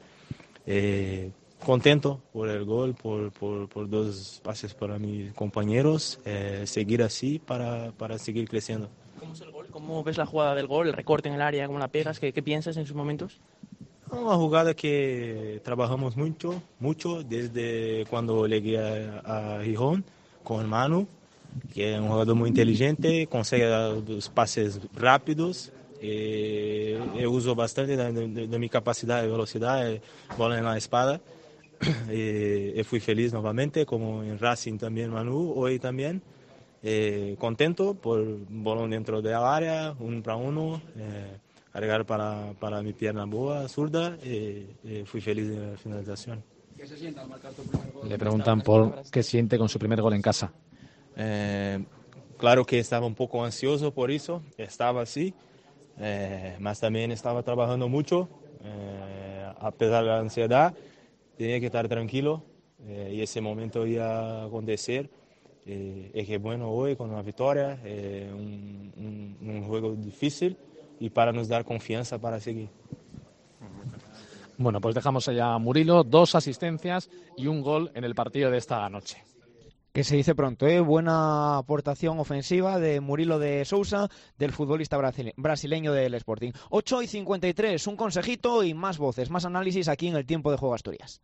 Eh, contento por el gol, por, por, por dos pases para mis compañeros, eh, seguir así para, para seguir creciendo. ¿Cómo es el gol? ¿Cómo ves la jugada del gol, el recorte en el área, cómo la pegas? ¿Qué, qué piensas en esos momentos? Una jugada que trabajamos mucho, mucho desde cuando llegué a, a Gijón con Manu, que es un jugador muy inteligente, consigue los pases rápidos. Eh, yo uso bastante de, de, de mi capacidad de velocidad, de bola en la espada. Eh, y fui feliz nuevamente, como en Racing también Manu, hoy también. Eh, contento por un balón dentro de la área, uno para uno. Eh, cargar para, para mi pierna boa, zurda, y, y fui feliz de la finalización. ¿Qué se siente al marcar tu primer gol? Le preguntan por qué siente con su primer gol en casa. Eh, claro que estaba un poco ansioso por eso, estaba así, eh, mas también estaba trabajando mucho, eh, a pesar de la ansiedad, tenía que estar tranquilo, eh, y ese momento iba a acontecer. Eh, es que bueno, hoy con una victoria, eh, un, un, un juego difícil, y para nos dar confianza para seguir. Bueno, pues dejamos allá a Murilo, dos asistencias y un gol en el partido de esta noche. Que se dice pronto, ¿eh? Buena aportación ofensiva de Murilo de Sousa, del futbolista brasile- brasileño del Sporting. ocho y cincuenta y tres, un consejito y más voces, más análisis aquí en el Tiempo de Juego Asturias.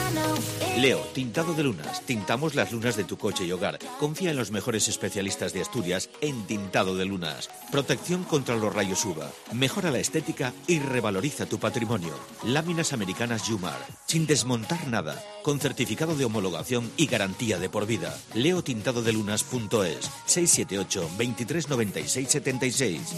Leo, Tintado de Lunas. Tintamos las lunas de tu coche y hogar. Confía en los mejores especialistas de Asturias en Tintado de Lunas. Protección contra los rayos U V A. Mejora la estética y revaloriza tu patrimonio. Láminas americanas Yumar. Sin desmontar nada. Con certificado de homologación y garantía de por vida. leo tintado de lunas punto es. seis siete ocho, veintitrés noventa y seis setenta y seis.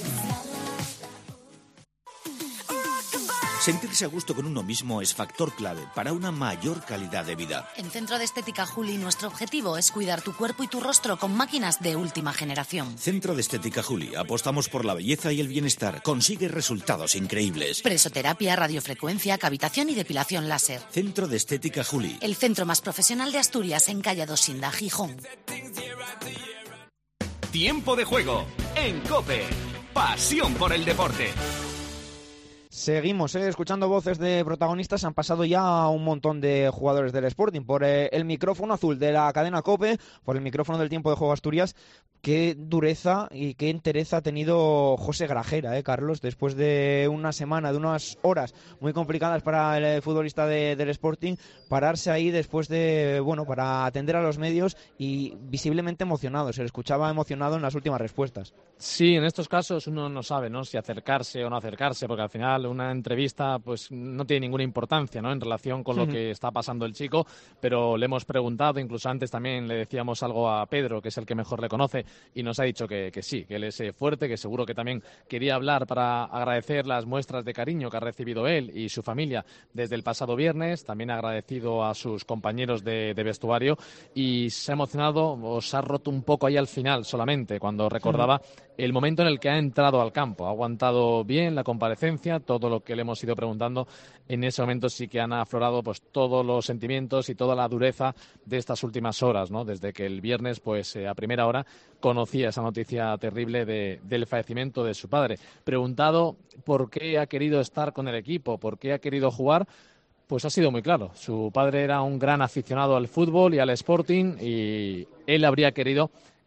Sentirse a gusto con uno mismo es factor clave para una mayor calidad de vida. En Centro de Estética Juli, nuestro objetivo es cuidar tu cuerpo y tu rostro con máquinas de última generación. Centro de Estética Juli, apostamos por la belleza y el bienestar. Consigue resultados increíbles. Presoterapia, radiofrecuencia, cavitación y depilación láser. Centro de Estética Juli. El centro más profesional de Asturias en calle Dosinda, Gijón. Tiempo de juego en COPE. Pasión por el deporte. Seguimos eh, escuchando voces de protagonistas. Han pasado ya un montón de jugadores del Sporting por eh, el micrófono azul de la cadena COPE, por el micrófono del Tiempo de Juego Asturias. Qué dureza y qué entereza ha tenido José Grajera, eh, Carlos, después de una semana, de unas horas muy complicadas para el futbolista de, del Sporting, pararse ahí después de, bueno, para atender a los medios y visiblemente emocionado. Se le escuchaba emocionado en las últimas respuestas. Sí, en estos casos uno no sabe, ¿no?, si acercarse o no acercarse, porque al final una entrevista pues no tiene ninguna importancia, ¿no?, en relación con lo uh-huh. que está pasando el chico, pero le hemos preguntado, incluso antes también le decíamos algo a Pedro, que es el que mejor le conoce, y nos ha dicho que, que sí, que él es fuerte, que seguro que también quería hablar para agradecer las muestras de cariño que ha recibido él y su familia desde el pasado viernes. También ha agradecido a sus compañeros de, de vestuario y se ha emocionado, o se ha roto un poco ahí al final solamente, cuando recordaba uh-huh. el momento en el que ha entrado al campo. Ha aguantado bien la comparecencia, todo lo que le hemos ido preguntando. En ese momento sí que han aflorado pues todos los sentimientos y toda la dureza de estas últimas horas, ¿no?, desde que el viernes pues eh, a primera hora conocía esa noticia terrible de, del fallecimiento de su padre. Preguntado por qué ha querido estar con el equipo, por qué ha querido jugar, pues ha sido muy claro. Su padre era un gran aficionado al fútbol y al Sporting y él habría querido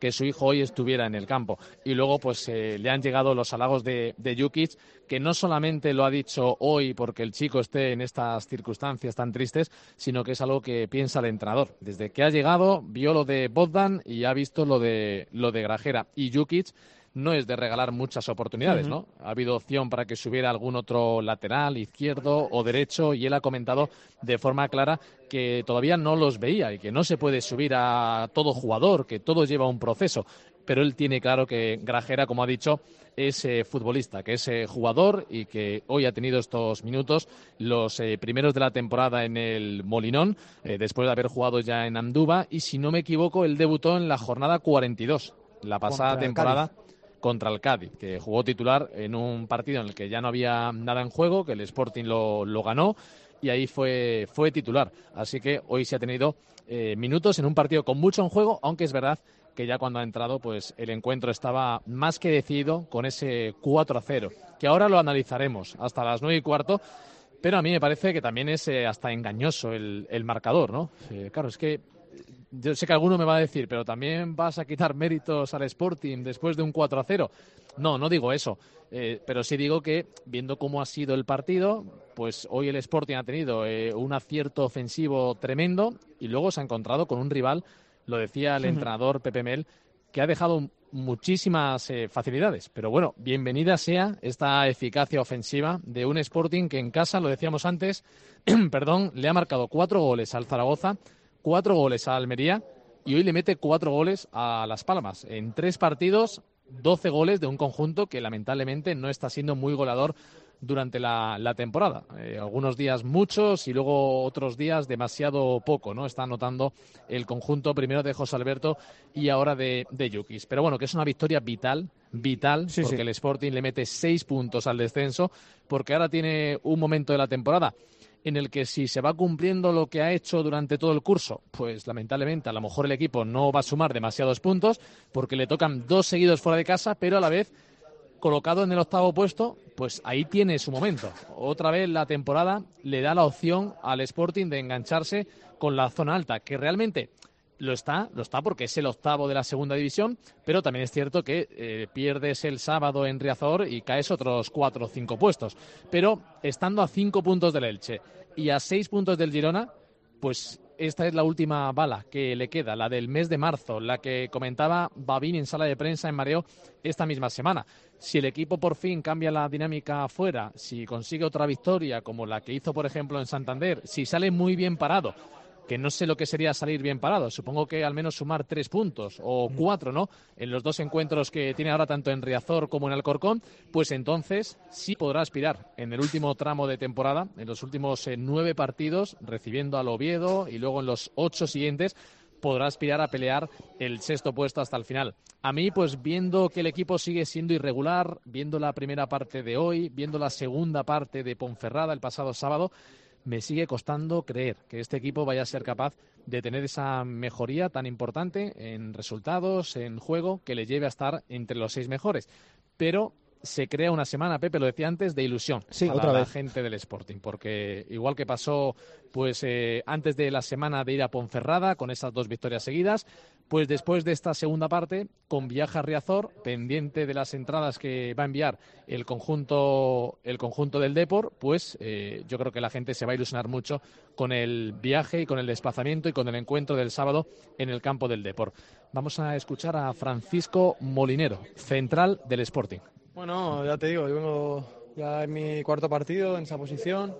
que su hijo hoy estuviera en el campo. Y luego pues eh, le han llegado los halagos de, de Jukic, que no solamente lo ha dicho hoy porque el chico esté en estas circunstancias tan tristes, sino que es algo que piensa el entrenador. Desde que ha llegado, vio lo de Bogdan y ha visto lo de, lo de Grajera. Y Jukic no es de regalar muchas oportunidades, ¿no? Ha habido opción para que subiera algún otro lateral, izquierdo o derecho, y él ha comentado de forma clara que todavía no los veía y que no se puede subir a todo jugador, que todo lleva un proceso. Pero él tiene claro que Grajera, como ha dicho, es eh, futbolista, que es eh, jugador y que hoy ha tenido estos minutos, los eh, primeros de la temporada en el Molinón, eh, después de haber jugado ya en Andúba, y si no me equivoco, él debutó en la jornada cuarenta y dos, la pasada Contra el temporada. Cádiz. Contra el Cádiz, que jugó titular en un partido en el que ya no había nada en juego, que el Sporting lo, lo ganó y ahí fue, fue titular. Así que hoy se ha tenido eh, minutos en un partido con mucho en juego, aunque es verdad que ya cuando ha entrado pues el encuentro estaba más que decidido con ese cuatro a cero, que ahora lo analizaremos hasta las nueve y cuarto, pero a mí me parece que también es eh, hasta engañoso el, el marcador, ¿no? Eh, claro, es que yo sé que alguno me va a decir, pero también vas a quitar méritos al Sporting después de un cuatro a cero. No, no digo eso, eh, pero sí digo que viendo cómo ha sido el partido, pues hoy el Sporting ha tenido eh, un acierto ofensivo tremendo y luego se ha encontrado con un rival, lo decía el Ujú. entrenador Pepe Mel, que ha dejado muchísimas eh, facilidades. Pero bueno, bienvenida sea esta eficacia ofensiva de un Sporting que en casa, lo decíamos antes, perdón, le ha marcado cuatro goles al Zaragoza, cuatro goles a Almería y hoy le mete cuatro goles a Las Palmas. En tres partidos, doce goles de un conjunto que lamentablemente no está siendo muy goleador durante la, la temporada. Eh, algunos días muchos y luego otros días demasiado poco, ¿no? Está anotando el conjunto primero de José Alberto y ahora de, de Jukic. Pero bueno, que es una victoria vital, vital, Sí, porque sí. el Sporting le mete seis puntos al descenso, porque ahora tiene un momento de la temporada en el que si se va cumpliendo lo que ha hecho durante todo el curso, pues lamentablemente a lo mejor el equipo no va a sumar demasiados puntos porque le tocan dos seguidos fuera de casa, pero a la vez colocado en el octavo puesto, pues ahí tiene su momento. Otra vez la temporada le da la opción al Sporting de engancharse con la zona alta, que realmente lo está, lo está porque es el octavo de la segunda división, pero también es cierto que eh, pierdes el sábado en Riazor y caes otros cuatro o cinco puestos. Pero estando a cinco puntos del Elche y a seis puntos del Girona, pues esta es la última bala que le queda, la del mes de marzo, la que comentaba Babín en sala de prensa en Mareo esta misma semana. Si el equipo por fin cambia la dinámica afuera, si consigue otra victoria como la que hizo, por ejemplo, en Santander, si sale muy bien parado, que no sé lo que sería salir bien parado, supongo que al menos sumar tres puntos o cuatro, ¿no? En los dos encuentros que tiene ahora tanto en Riazor como en Alcorcón, pues entonces sí podrá aspirar en el último tramo de temporada, en los últimos eh, nueve partidos, recibiendo al Oviedo y luego en los ocho siguientes podrá aspirar a pelear el sexto puesto hasta el final. A mí, pues viendo que el equipo sigue siendo irregular, viendo la primera parte de hoy, viendo la segunda parte de Ponferrada el pasado sábado, me sigue costando creer que este equipo vaya a ser capaz de tener esa mejoría tan importante en resultados, en juego, que le lleve a estar entre los seis mejores. Pero se crea una semana, Pepe lo decía antes, de ilusión Sí, para otra la vez. gente del Sporting, porque igual que pasó pues eh, antes de la semana de ir a Ponferrada con esas dos victorias seguidas, pues después de esta segunda parte, con viaje a Riazor, pendiente de las entradas que va a enviar el conjunto el conjunto del Depor, pues eh, yo creo que la gente se va a ilusionar mucho con el viaje y con el desplazamiento y con el encuentro del sábado en el campo del Depor. Vamos a escuchar a Francisco Molinero, central del Sporting. Bueno, ya te digo, yo vengo ya en mi cuarto partido en esa posición.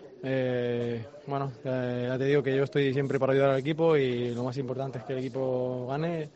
Eh, bueno, ya, ya te digo que yo estoy siempre para ayudar al equipo y lo más importante es que el equipo gane.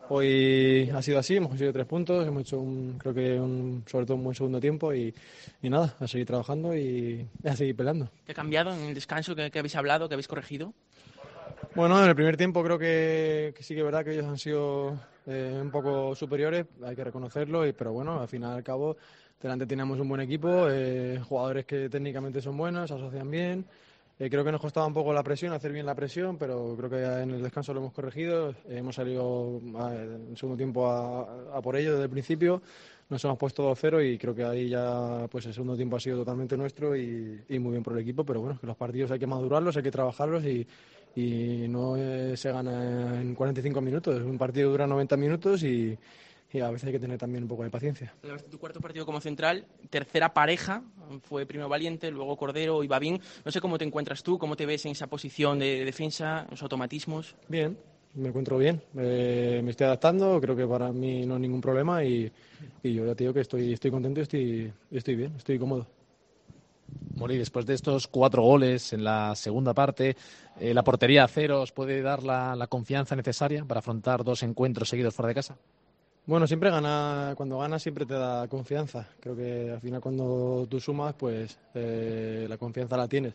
Hoy ha sido así, hemos conseguido tres puntos, hemos hecho un, creo que un, sobre todo un buen segundo tiempo y, y nada, a seguir trabajando y a seguir peleando. ¿Qué ha cambiado en el descanso? ¿Qué, qué habéis hablado? ¿Qué habéis corregido? Bueno, en el primer tiempo creo que, que sí que es verdad que ellos han sido eh, un poco superiores, hay que reconocerlo, y, pero bueno, al final y al cabo delante teníamos un buen equipo, eh, jugadores que técnicamente son buenos, se asocian bien. Eh, creo que nos costaba un poco la presión, hacer bien la presión, pero creo que en el descanso lo hemos corregido. Eh, hemos salido a, en el segundo tiempo a, a por ello desde el principio. Nos hemos puesto dos cero y creo que ahí ya pues el segundo tiempo ha sido totalmente nuestro y, y muy bien por el equipo. Pero bueno, que los partidos hay que madurarlos, hay que trabajarlos y, y no eh, se gana en cuarenta y cinco minutos. Un partido dura noventa minutos y, y a veces hay que tener también un poco de paciencia. Tu cuarto partido como central, tercera pareja, fue primero Valiente, luego Cordero y Babín. No sé cómo te encuentras tú, cómo te ves en esa posición de defensa, los automatismos. Bien, me encuentro bien, eh, me estoy adaptando, creo que para mí no hay ningún problema y, y yo ya te digo que estoy, estoy contento y estoy, estoy bien, estoy cómodo. Mori, después de estos cuatro goles en la segunda parte, eh, ¿la portería a cero os puede dar la, la confianza necesaria para afrontar dos encuentros seguidos fuera de casa? Bueno, siempre gana, cuando ganas siempre te da confianza. Creo que al final cuando tú sumas, pues eh, la confianza la tienes.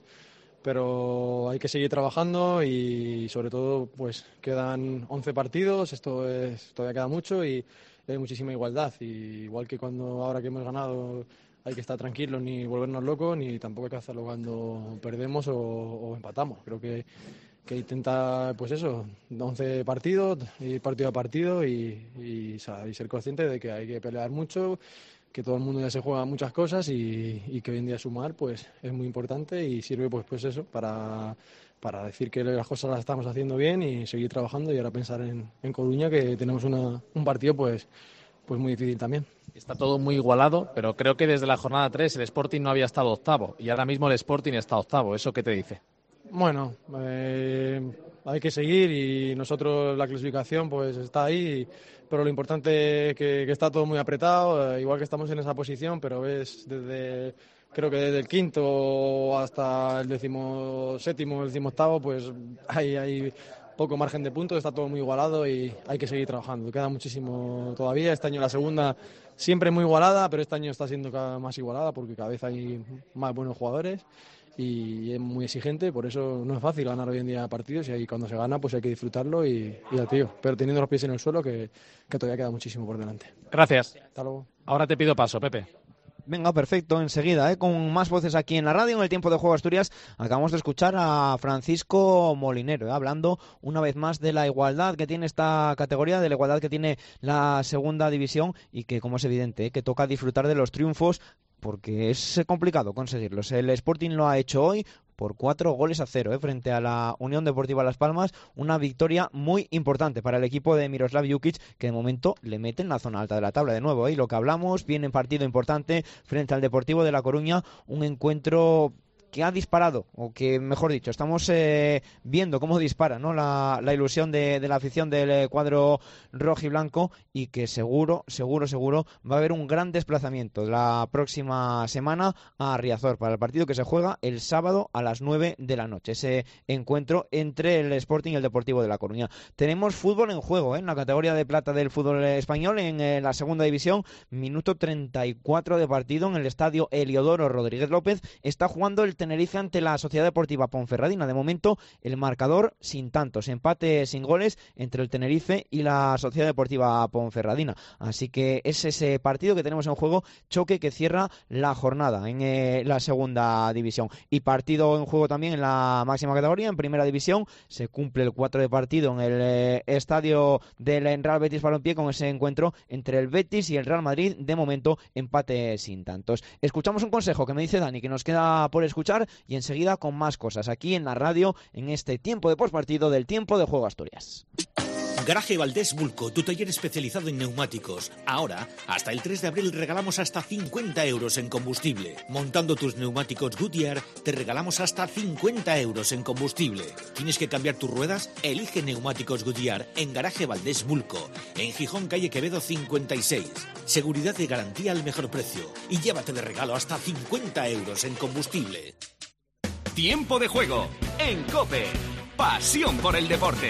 Pero hay que seguir trabajando y sobre todo pues quedan once partidos, esto es, todavía queda mucho y hay muchísima igualdad. Y igual que cuando ahora que hemos ganado hay que estar tranquilos, ni volvernos locos, ni tampoco hay que hacerlo cuando perdemos o, o empatamos. Creo que, que intenta, pues eso, once partidos, ir partido a partido y, y, y ser consciente de que hay que pelear mucho, que todo el mundo ya se juega muchas cosas y, y que hoy en día sumar pues es muy importante y sirve pues, pues eso para, para decir que las cosas las estamos haciendo bien y seguir trabajando y ahora pensar en, en Coruña, que tenemos una, un partido pues, pues muy difícil también. Está todo muy igualado, pero creo que desde la jornada tres el Sporting no había estado octavo y ahora mismo el Sporting está octavo. ¿Eso qué te dice? Bueno, eh, hay que seguir y nosotros la clasificación pues está ahí, pero lo importante es que, que está todo muy apretado, eh, igual que estamos en esa posición, pero ves desde, creo que desde el quinto hasta el decimoséptimo, el decimoctavo, pues hay, hay poco margen de puntos, está todo muy igualado y hay que seguir trabajando. Queda muchísimo todavía, este año la segunda siempre muy igualada, pero este año está siendo cada vez más igualada porque cada vez hay más buenos jugadores y es muy exigente, por eso no es fácil ganar hoy en día partidos y ahí cuando se gana pues hay que disfrutarlo y, y ya tío, pero teniendo los pies en el suelo que, que todavía queda muchísimo por delante. Gracias. Hasta luego. Ahora te pido paso, Pepe. Venga, perfecto, enseguida, ¿eh? Con más voces aquí en la radio, en el Tiempo de Juego Asturias, acabamos de escuchar a Francisco Molinero, ¿eh? Hablando una vez más de la igualdad que tiene esta categoría, de la igualdad que tiene la segunda división y que, como es evidente, ¿eh? que toca disfrutar de los triunfos porque es complicado conseguirlos. El Sporting lo ha hecho hoy por cuatro goles a cero, ¿eh? frente a la Unión Deportiva Las Palmas, una victoria muy importante para el equipo de Miroslav Jukic, que de momento le mete en la zona alta de la tabla de nuevo, ¿eh? Y lo que hablamos, viene en partido importante frente al Deportivo de La Coruña, un encuentro que ha disparado, o que, mejor dicho, estamos eh, viendo cómo dispara, ¿no? la, la ilusión de, de la afición del eh, cuadro rojo y blanco, y que seguro, seguro, seguro va a haber un gran desplazamiento la próxima semana a Riazor para el partido que se juega el sábado a las nueve de la noche, ese encuentro entre el Sporting y el Deportivo de La Coruña. Tenemos fútbol en juego, ¿eh? en la categoría de plata del fútbol español, en eh, la segunda división, minuto treinta y cuatro de partido en el estadio Heliodoro Rodríguez López, está jugando el Tenerife ante la Sociedad Deportiva Ponferradina. De momento, el marcador sin tantos, empate sin goles entre el Tenerife y la Sociedad Deportiva Ponferradina. Así que es ese partido que tenemos en juego, choque que cierra la jornada en eh, la segunda división. Y partido en juego también en la máxima categoría, en primera división. Se cumple el cuatro de partido en el eh, estadio del Real Betis Balompié con ese encuentro entre el Betis y el Real Madrid. De momento, empate sin tantos. Escuchamos un consejo que me dice Dani, que nos queda por escuchar, y enseguida con más cosas aquí en la radio, en este tiempo de postpartido del Tiempo de Juego Asturias. Garaje Valdés Bulco, tu taller especializado en neumáticos. Ahora, hasta el tres de abril regalamos hasta cincuenta euros en combustible. Montando tus neumáticos Goodyear, te regalamos hasta cincuenta euros en combustible. ¿Tienes que cambiar tus ruedas? Elige neumáticos Goodyear en Garaje Valdés Bulco, en Gijón, calle Quevedo cincuenta y seis. Seguridad y garantía al mejor precio. Y llévate de regalo hasta cincuenta euros en combustible. Tiempo de juego en COPE. Pasión por el deporte.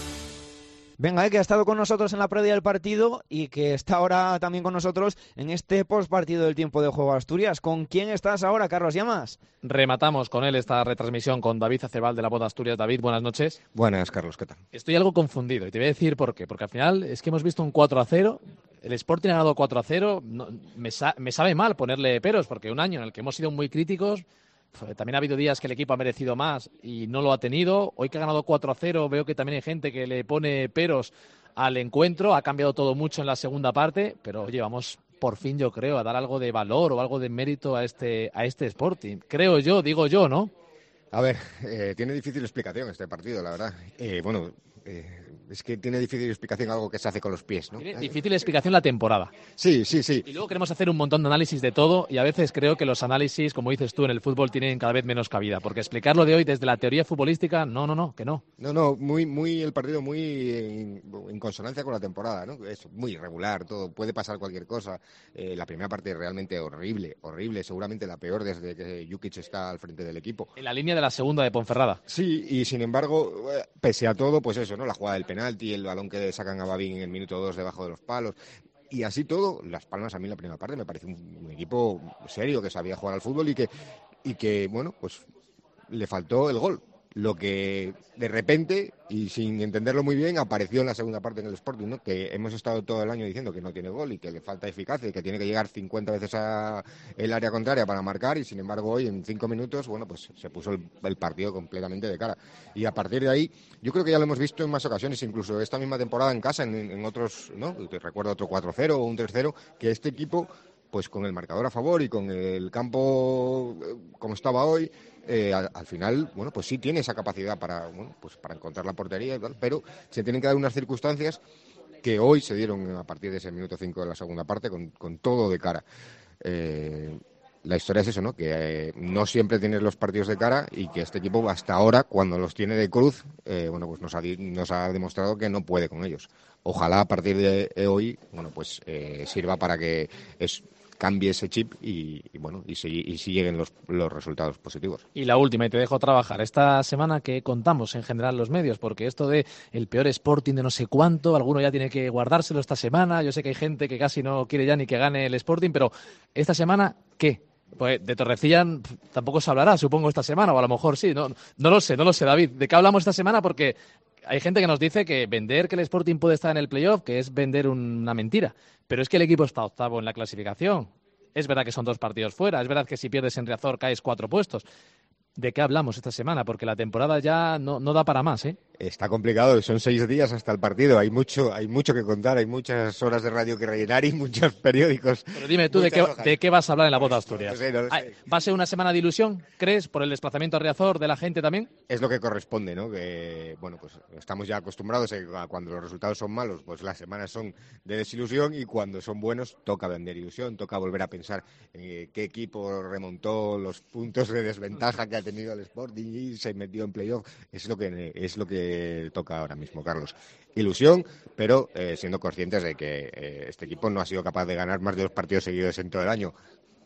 Venga, eh, que ha estado con nosotros en la previa del partido y que está ahora también con nosotros en este postpartido del Tiempo de Juego Asturias. ¿Con quién estás ahora, Carlos Llamas? Rematamos con él esta retransmisión con David Acebal de la Voz de Asturias. David, buenas noches. Buenas, Carlos, ¿qué tal? Estoy algo confundido y te voy a decir por qué. Porque al final es que hemos visto un cuatro a cero. El Sporting ha ganado cuatro a cero. No, me, sa- me sabe mal ponerle peros porque un año en el que hemos sido muy críticos. También ha habido días que el equipo ha merecido más y no lo ha tenido. Hoy que ha ganado cuatro a cero veo que también hay gente que le pone peros al encuentro. Ha cambiado todo mucho en la segunda parte, pero oye, vamos por fin, yo creo, a dar algo de valor o algo de mérito a este, a este Sporting. Creo yo, digo yo, ¿no? A ver, eh, tiene difícil explicación este partido, la verdad. Eh, bueno, eh, es que tiene difícil explicación algo que se hace con los pies, ¿no? Tiene difícil explicación la temporada. Sí, sí, sí. Y luego queremos hacer un montón de análisis de todo y a veces creo que los análisis, como dices tú, en el fútbol tienen cada vez menos cabida. Porque explicarlo de hoy desde la teoría futbolística, no, no, no, que no. No, no, muy, muy el partido muy en, en consonancia con la temporada, ¿no? Es muy irregular, todo, puede pasar cualquier cosa. Eh, la primera parte es realmente horrible, horrible, seguramente la peor desde que Jukic está al frente del equipo. En la línea de la segunda de Ponferrada. Sí, y sin embargo, pese a todo, pues eso, ¿no? La jugada del penalti, el balón que sacan a Babín en el minuto dos debajo de los palos. Y así todo, Las Palmas a mí en la primera parte me parece un, un equipo serio que sabía jugar al fútbol y que, y que, bueno, pues le faltó el gol. Lo que de repente, y sin entenderlo muy bien, apareció en la segunda parte en el Sporting, ¿no? Que hemos estado todo el año diciendo que no tiene gol y que le falta eficacia y que tiene que llegar cincuenta veces a el área contraria para marcar, y sin embargo hoy en cinco minutos, bueno, pues se puso el, el partido completamente de cara. Y a partir de ahí, yo creo que ya lo hemos visto en más ocasiones, incluso esta misma temporada en casa, en, en otros, ¿no? Te recuerdo otro cuatro cero o un tres cero, que este equipo, pues con el marcador a favor y con el campo como estaba hoy, eh, al, al final, bueno, pues sí tiene esa capacidad para, bueno, pues para encontrar la portería y tal, pero se tienen que dar unas circunstancias que hoy se dieron a partir de ese minuto cinco de la segunda parte con, con todo de cara. Eh, la historia es eso, ¿no? Que eh, no siempre tienes los partidos de cara y que este equipo hasta ahora, cuando los tiene de cruz, eh, bueno, pues nos ha, nos ha demostrado que no puede con ellos. Ojalá a partir de hoy, bueno, pues eh, sirva para que es cambie ese chip y, y bueno, y si, y si lleguen los, los resultados positivos. Y la última, y te dejo trabajar. Esta semana que contamos en general los medios, porque esto de el peor Sporting de no sé cuánto, alguno ya tiene que guardárselo esta semana. Yo sé que hay gente que casi no quiere ya ni que gane el Sporting, pero esta semana, ¿qué? Pues de Torrecilla tampoco se hablará, supongo, esta semana, o a lo mejor sí. No, no lo sé, no lo sé, David. ¿De qué hablamos esta semana? Porque hay gente que nos dice que vender que el Sporting puede estar en el playoff, que es vender una mentira. Pero es que el equipo está octavo en la clasificación. Es verdad que son dos partidos fuera. Es verdad que si pierdes en Riazor caes cuatro puestos. ¿De qué hablamos esta semana? Porque la temporada ya no, no da para más, ¿eh? Está complicado, son seis días hasta el partido. Hay mucho, hay mucho que contar, hay muchas horas de radio que rellenar y muchos periódicos. Pero dime tú, ¿de qué, ¿de qué vas a hablar en La Voz de Asturias? No sé, no lo sé. ¿Va a ser una semana de ilusión, crees, por el desplazamiento a Riazor de la gente también? Es lo que corresponde, ¿no? Que, bueno, pues estamos ya acostumbrados a cuando los resultados son malos, pues las semanas son de desilusión, y cuando son buenos toca vender ilusión, toca volver a pensar en qué equipo remontó los puntos de desventaja que ha tenido el Sporting y se metió en playoff. Es lo que es lo que toca ahora mismo, Carlos. Ilusión, pero eh, siendo conscientes de que eh, este equipo no ha sido capaz de ganar más de dos partidos seguidos en todo el año.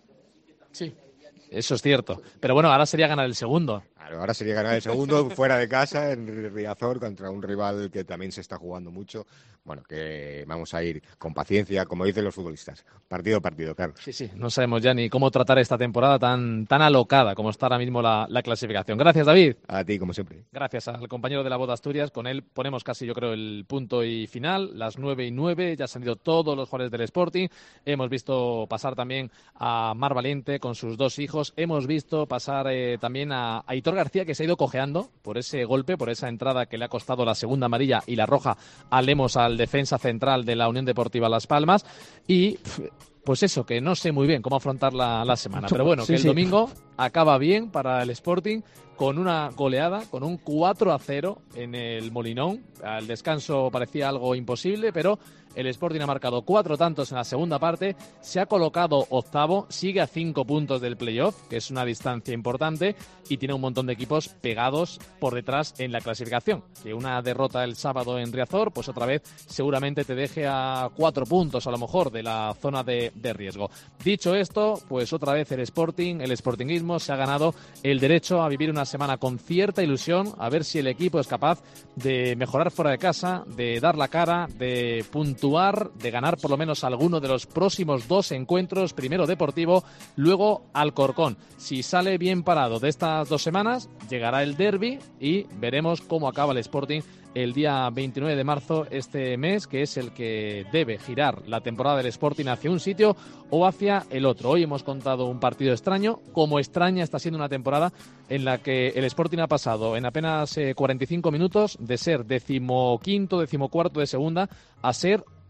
Sí, eso es cierto. Pero bueno, ahora sería ganar el segundo. Claro, ahora sería ganar el segundo fuera de casa en Riazor contra un rival que también se está jugando mucho. Bueno, que vamos a ir con paciencia, como dicen los futbolistas. Partido a partido, Carlos. Sí, sí, no sabemos ya ni cómo tratar esta temporada tan, tan alocada como está ahora mismo la, la clasificación. Gracias, David. A ti, como siempre. Gracias al compañero de La Voz de Asturias. Con él ponemos casi, yo creo, el punto y final. Las nueve y nueve, ya se han ido todos los jugadores del Sporting. Hemos visto pasar también a Mar Valiente con sus dos hijos. Hemos visto pasar eh, también a Aitor García, que se ha ido cojeando por ese golpe, por esa entrada que le ha costado la segunda amarilla y la roja a Lemos, al defensa central de la Unión Deportiva Las Palmas. Y pues eso, que no sé muy bien cómo afrontar la, la semana. Pero bueno, sí, que el sí. domingo acaba bien para el Sporting con una goleada, con un cuatro a cero en el Molinón. Al descanso parecía algo imposible, pero el Sporting ha marcado cuatro tantos en la segunda parte, se ha colocado octavo, sigue a cinco puntos del playoff, que es una distancia importante, y tiene un montón de equipos pegados por detrás en la clasificación. Que una derrota el sábado en Riazor, pues otra vez seguramente te deje a cuatro puntos a lo mejor de la zona de, de riesgo. Dicho esto, pues otra vez el Sporting, el sportinguismo se ha ganado el derecho a vivir una semana con cierta ilusión, a ver si el equipo es capaz de mejorar fuera de casa, de dar la cara, de puntuar, de ganar por lo menos alguno de los próximos dos encuentros, primero Deportivo, luego Alcorcón. Si sale bien parado de estas dos semanas, llegará el derbi y veremos cómo acaba el Sporting el día veintinueve de marzo, este mes, que es el que debe girar la temporada del Sporting hacia un sitio o hacia el otro. Hoy hemos contado un partido extraño, como extraña está siendo una temporada en la que el Sporting ha pasado en apenas eh, cuarenta y cinco minutos de ser decimoquinto, decimocuarto de segunda a ser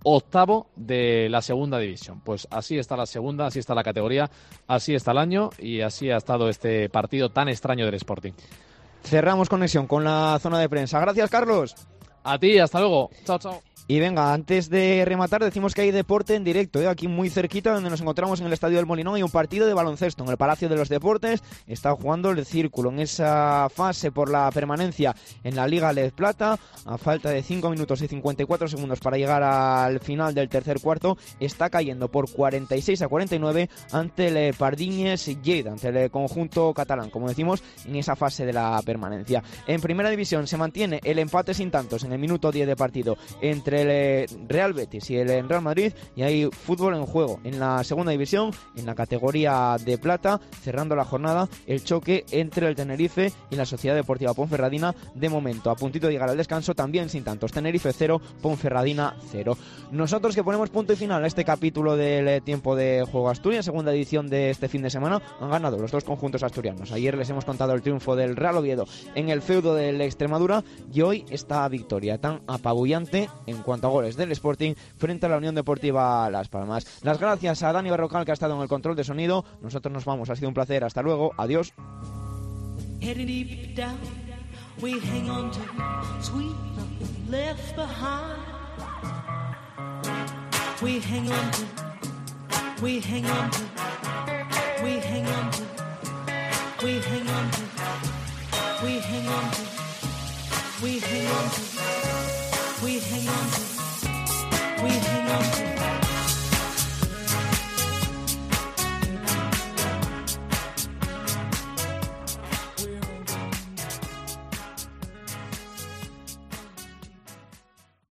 octavo de la segunda división. Pues así está la segunda, así está la categoría, así está el año y así ha estado este partido tan extraño del Sporting. Cerramos conexión con la zona de prensa. Gracias, Carlos. A ti, hasta luego. Chao, chao. Y venga, antes de rematar, decimos que hay deporte en directo, ¿eh? Aquí muy cerquita, donde nos encontramos en el Estadio del Molinón, hay un partido de baloncesto en el Palacio de los Deportes. Está jugando el Círculo en esa fase por la permanencia en la Liga Lez Plata. A falta de cinco minutos y cincuenta y cuatro segundos para llegar al final del tercer cuarto, está cayendo por cuarenta y seis a cuarenta y nueve ante el Pardiñes Lleida, ante el conjunto catalán, como decimos, en esa fase de la permanencia. En Primera División se mantiene el empate sin tantos en el minuto diez de partido entre el Real Betis y el Real Madrid, y hay fútbol en juego en la Segunda División, en la categoría de plata, cerrando la jornada el choque entre el Tenerife y la Sociedad Deportiva Ponferradina, de momento a puntito de llegar al descanso, también sin tantos. Tenerife cero, Ponferradina cero. Nosotros que ponemos punto y final a este capítulo del tiempo de juego Asturias, segunda edición de este fin de semana, han ganado los dos conjuntos asturianos. Ayer les hemos contado el triunfo del Real Oviedo en el feudo del Extremadura, y hoy esta victoria tan apabullante en cuanto a goles del Sporting frente a la Unión Deportiva Las Palmas. Las gracias a Dani Barrocal, que ha estado en el control de sonido. Nosotros nos vamos, ha sido un placer, hasta luego, adiós. We hang on to, we hang on to, we hang on to.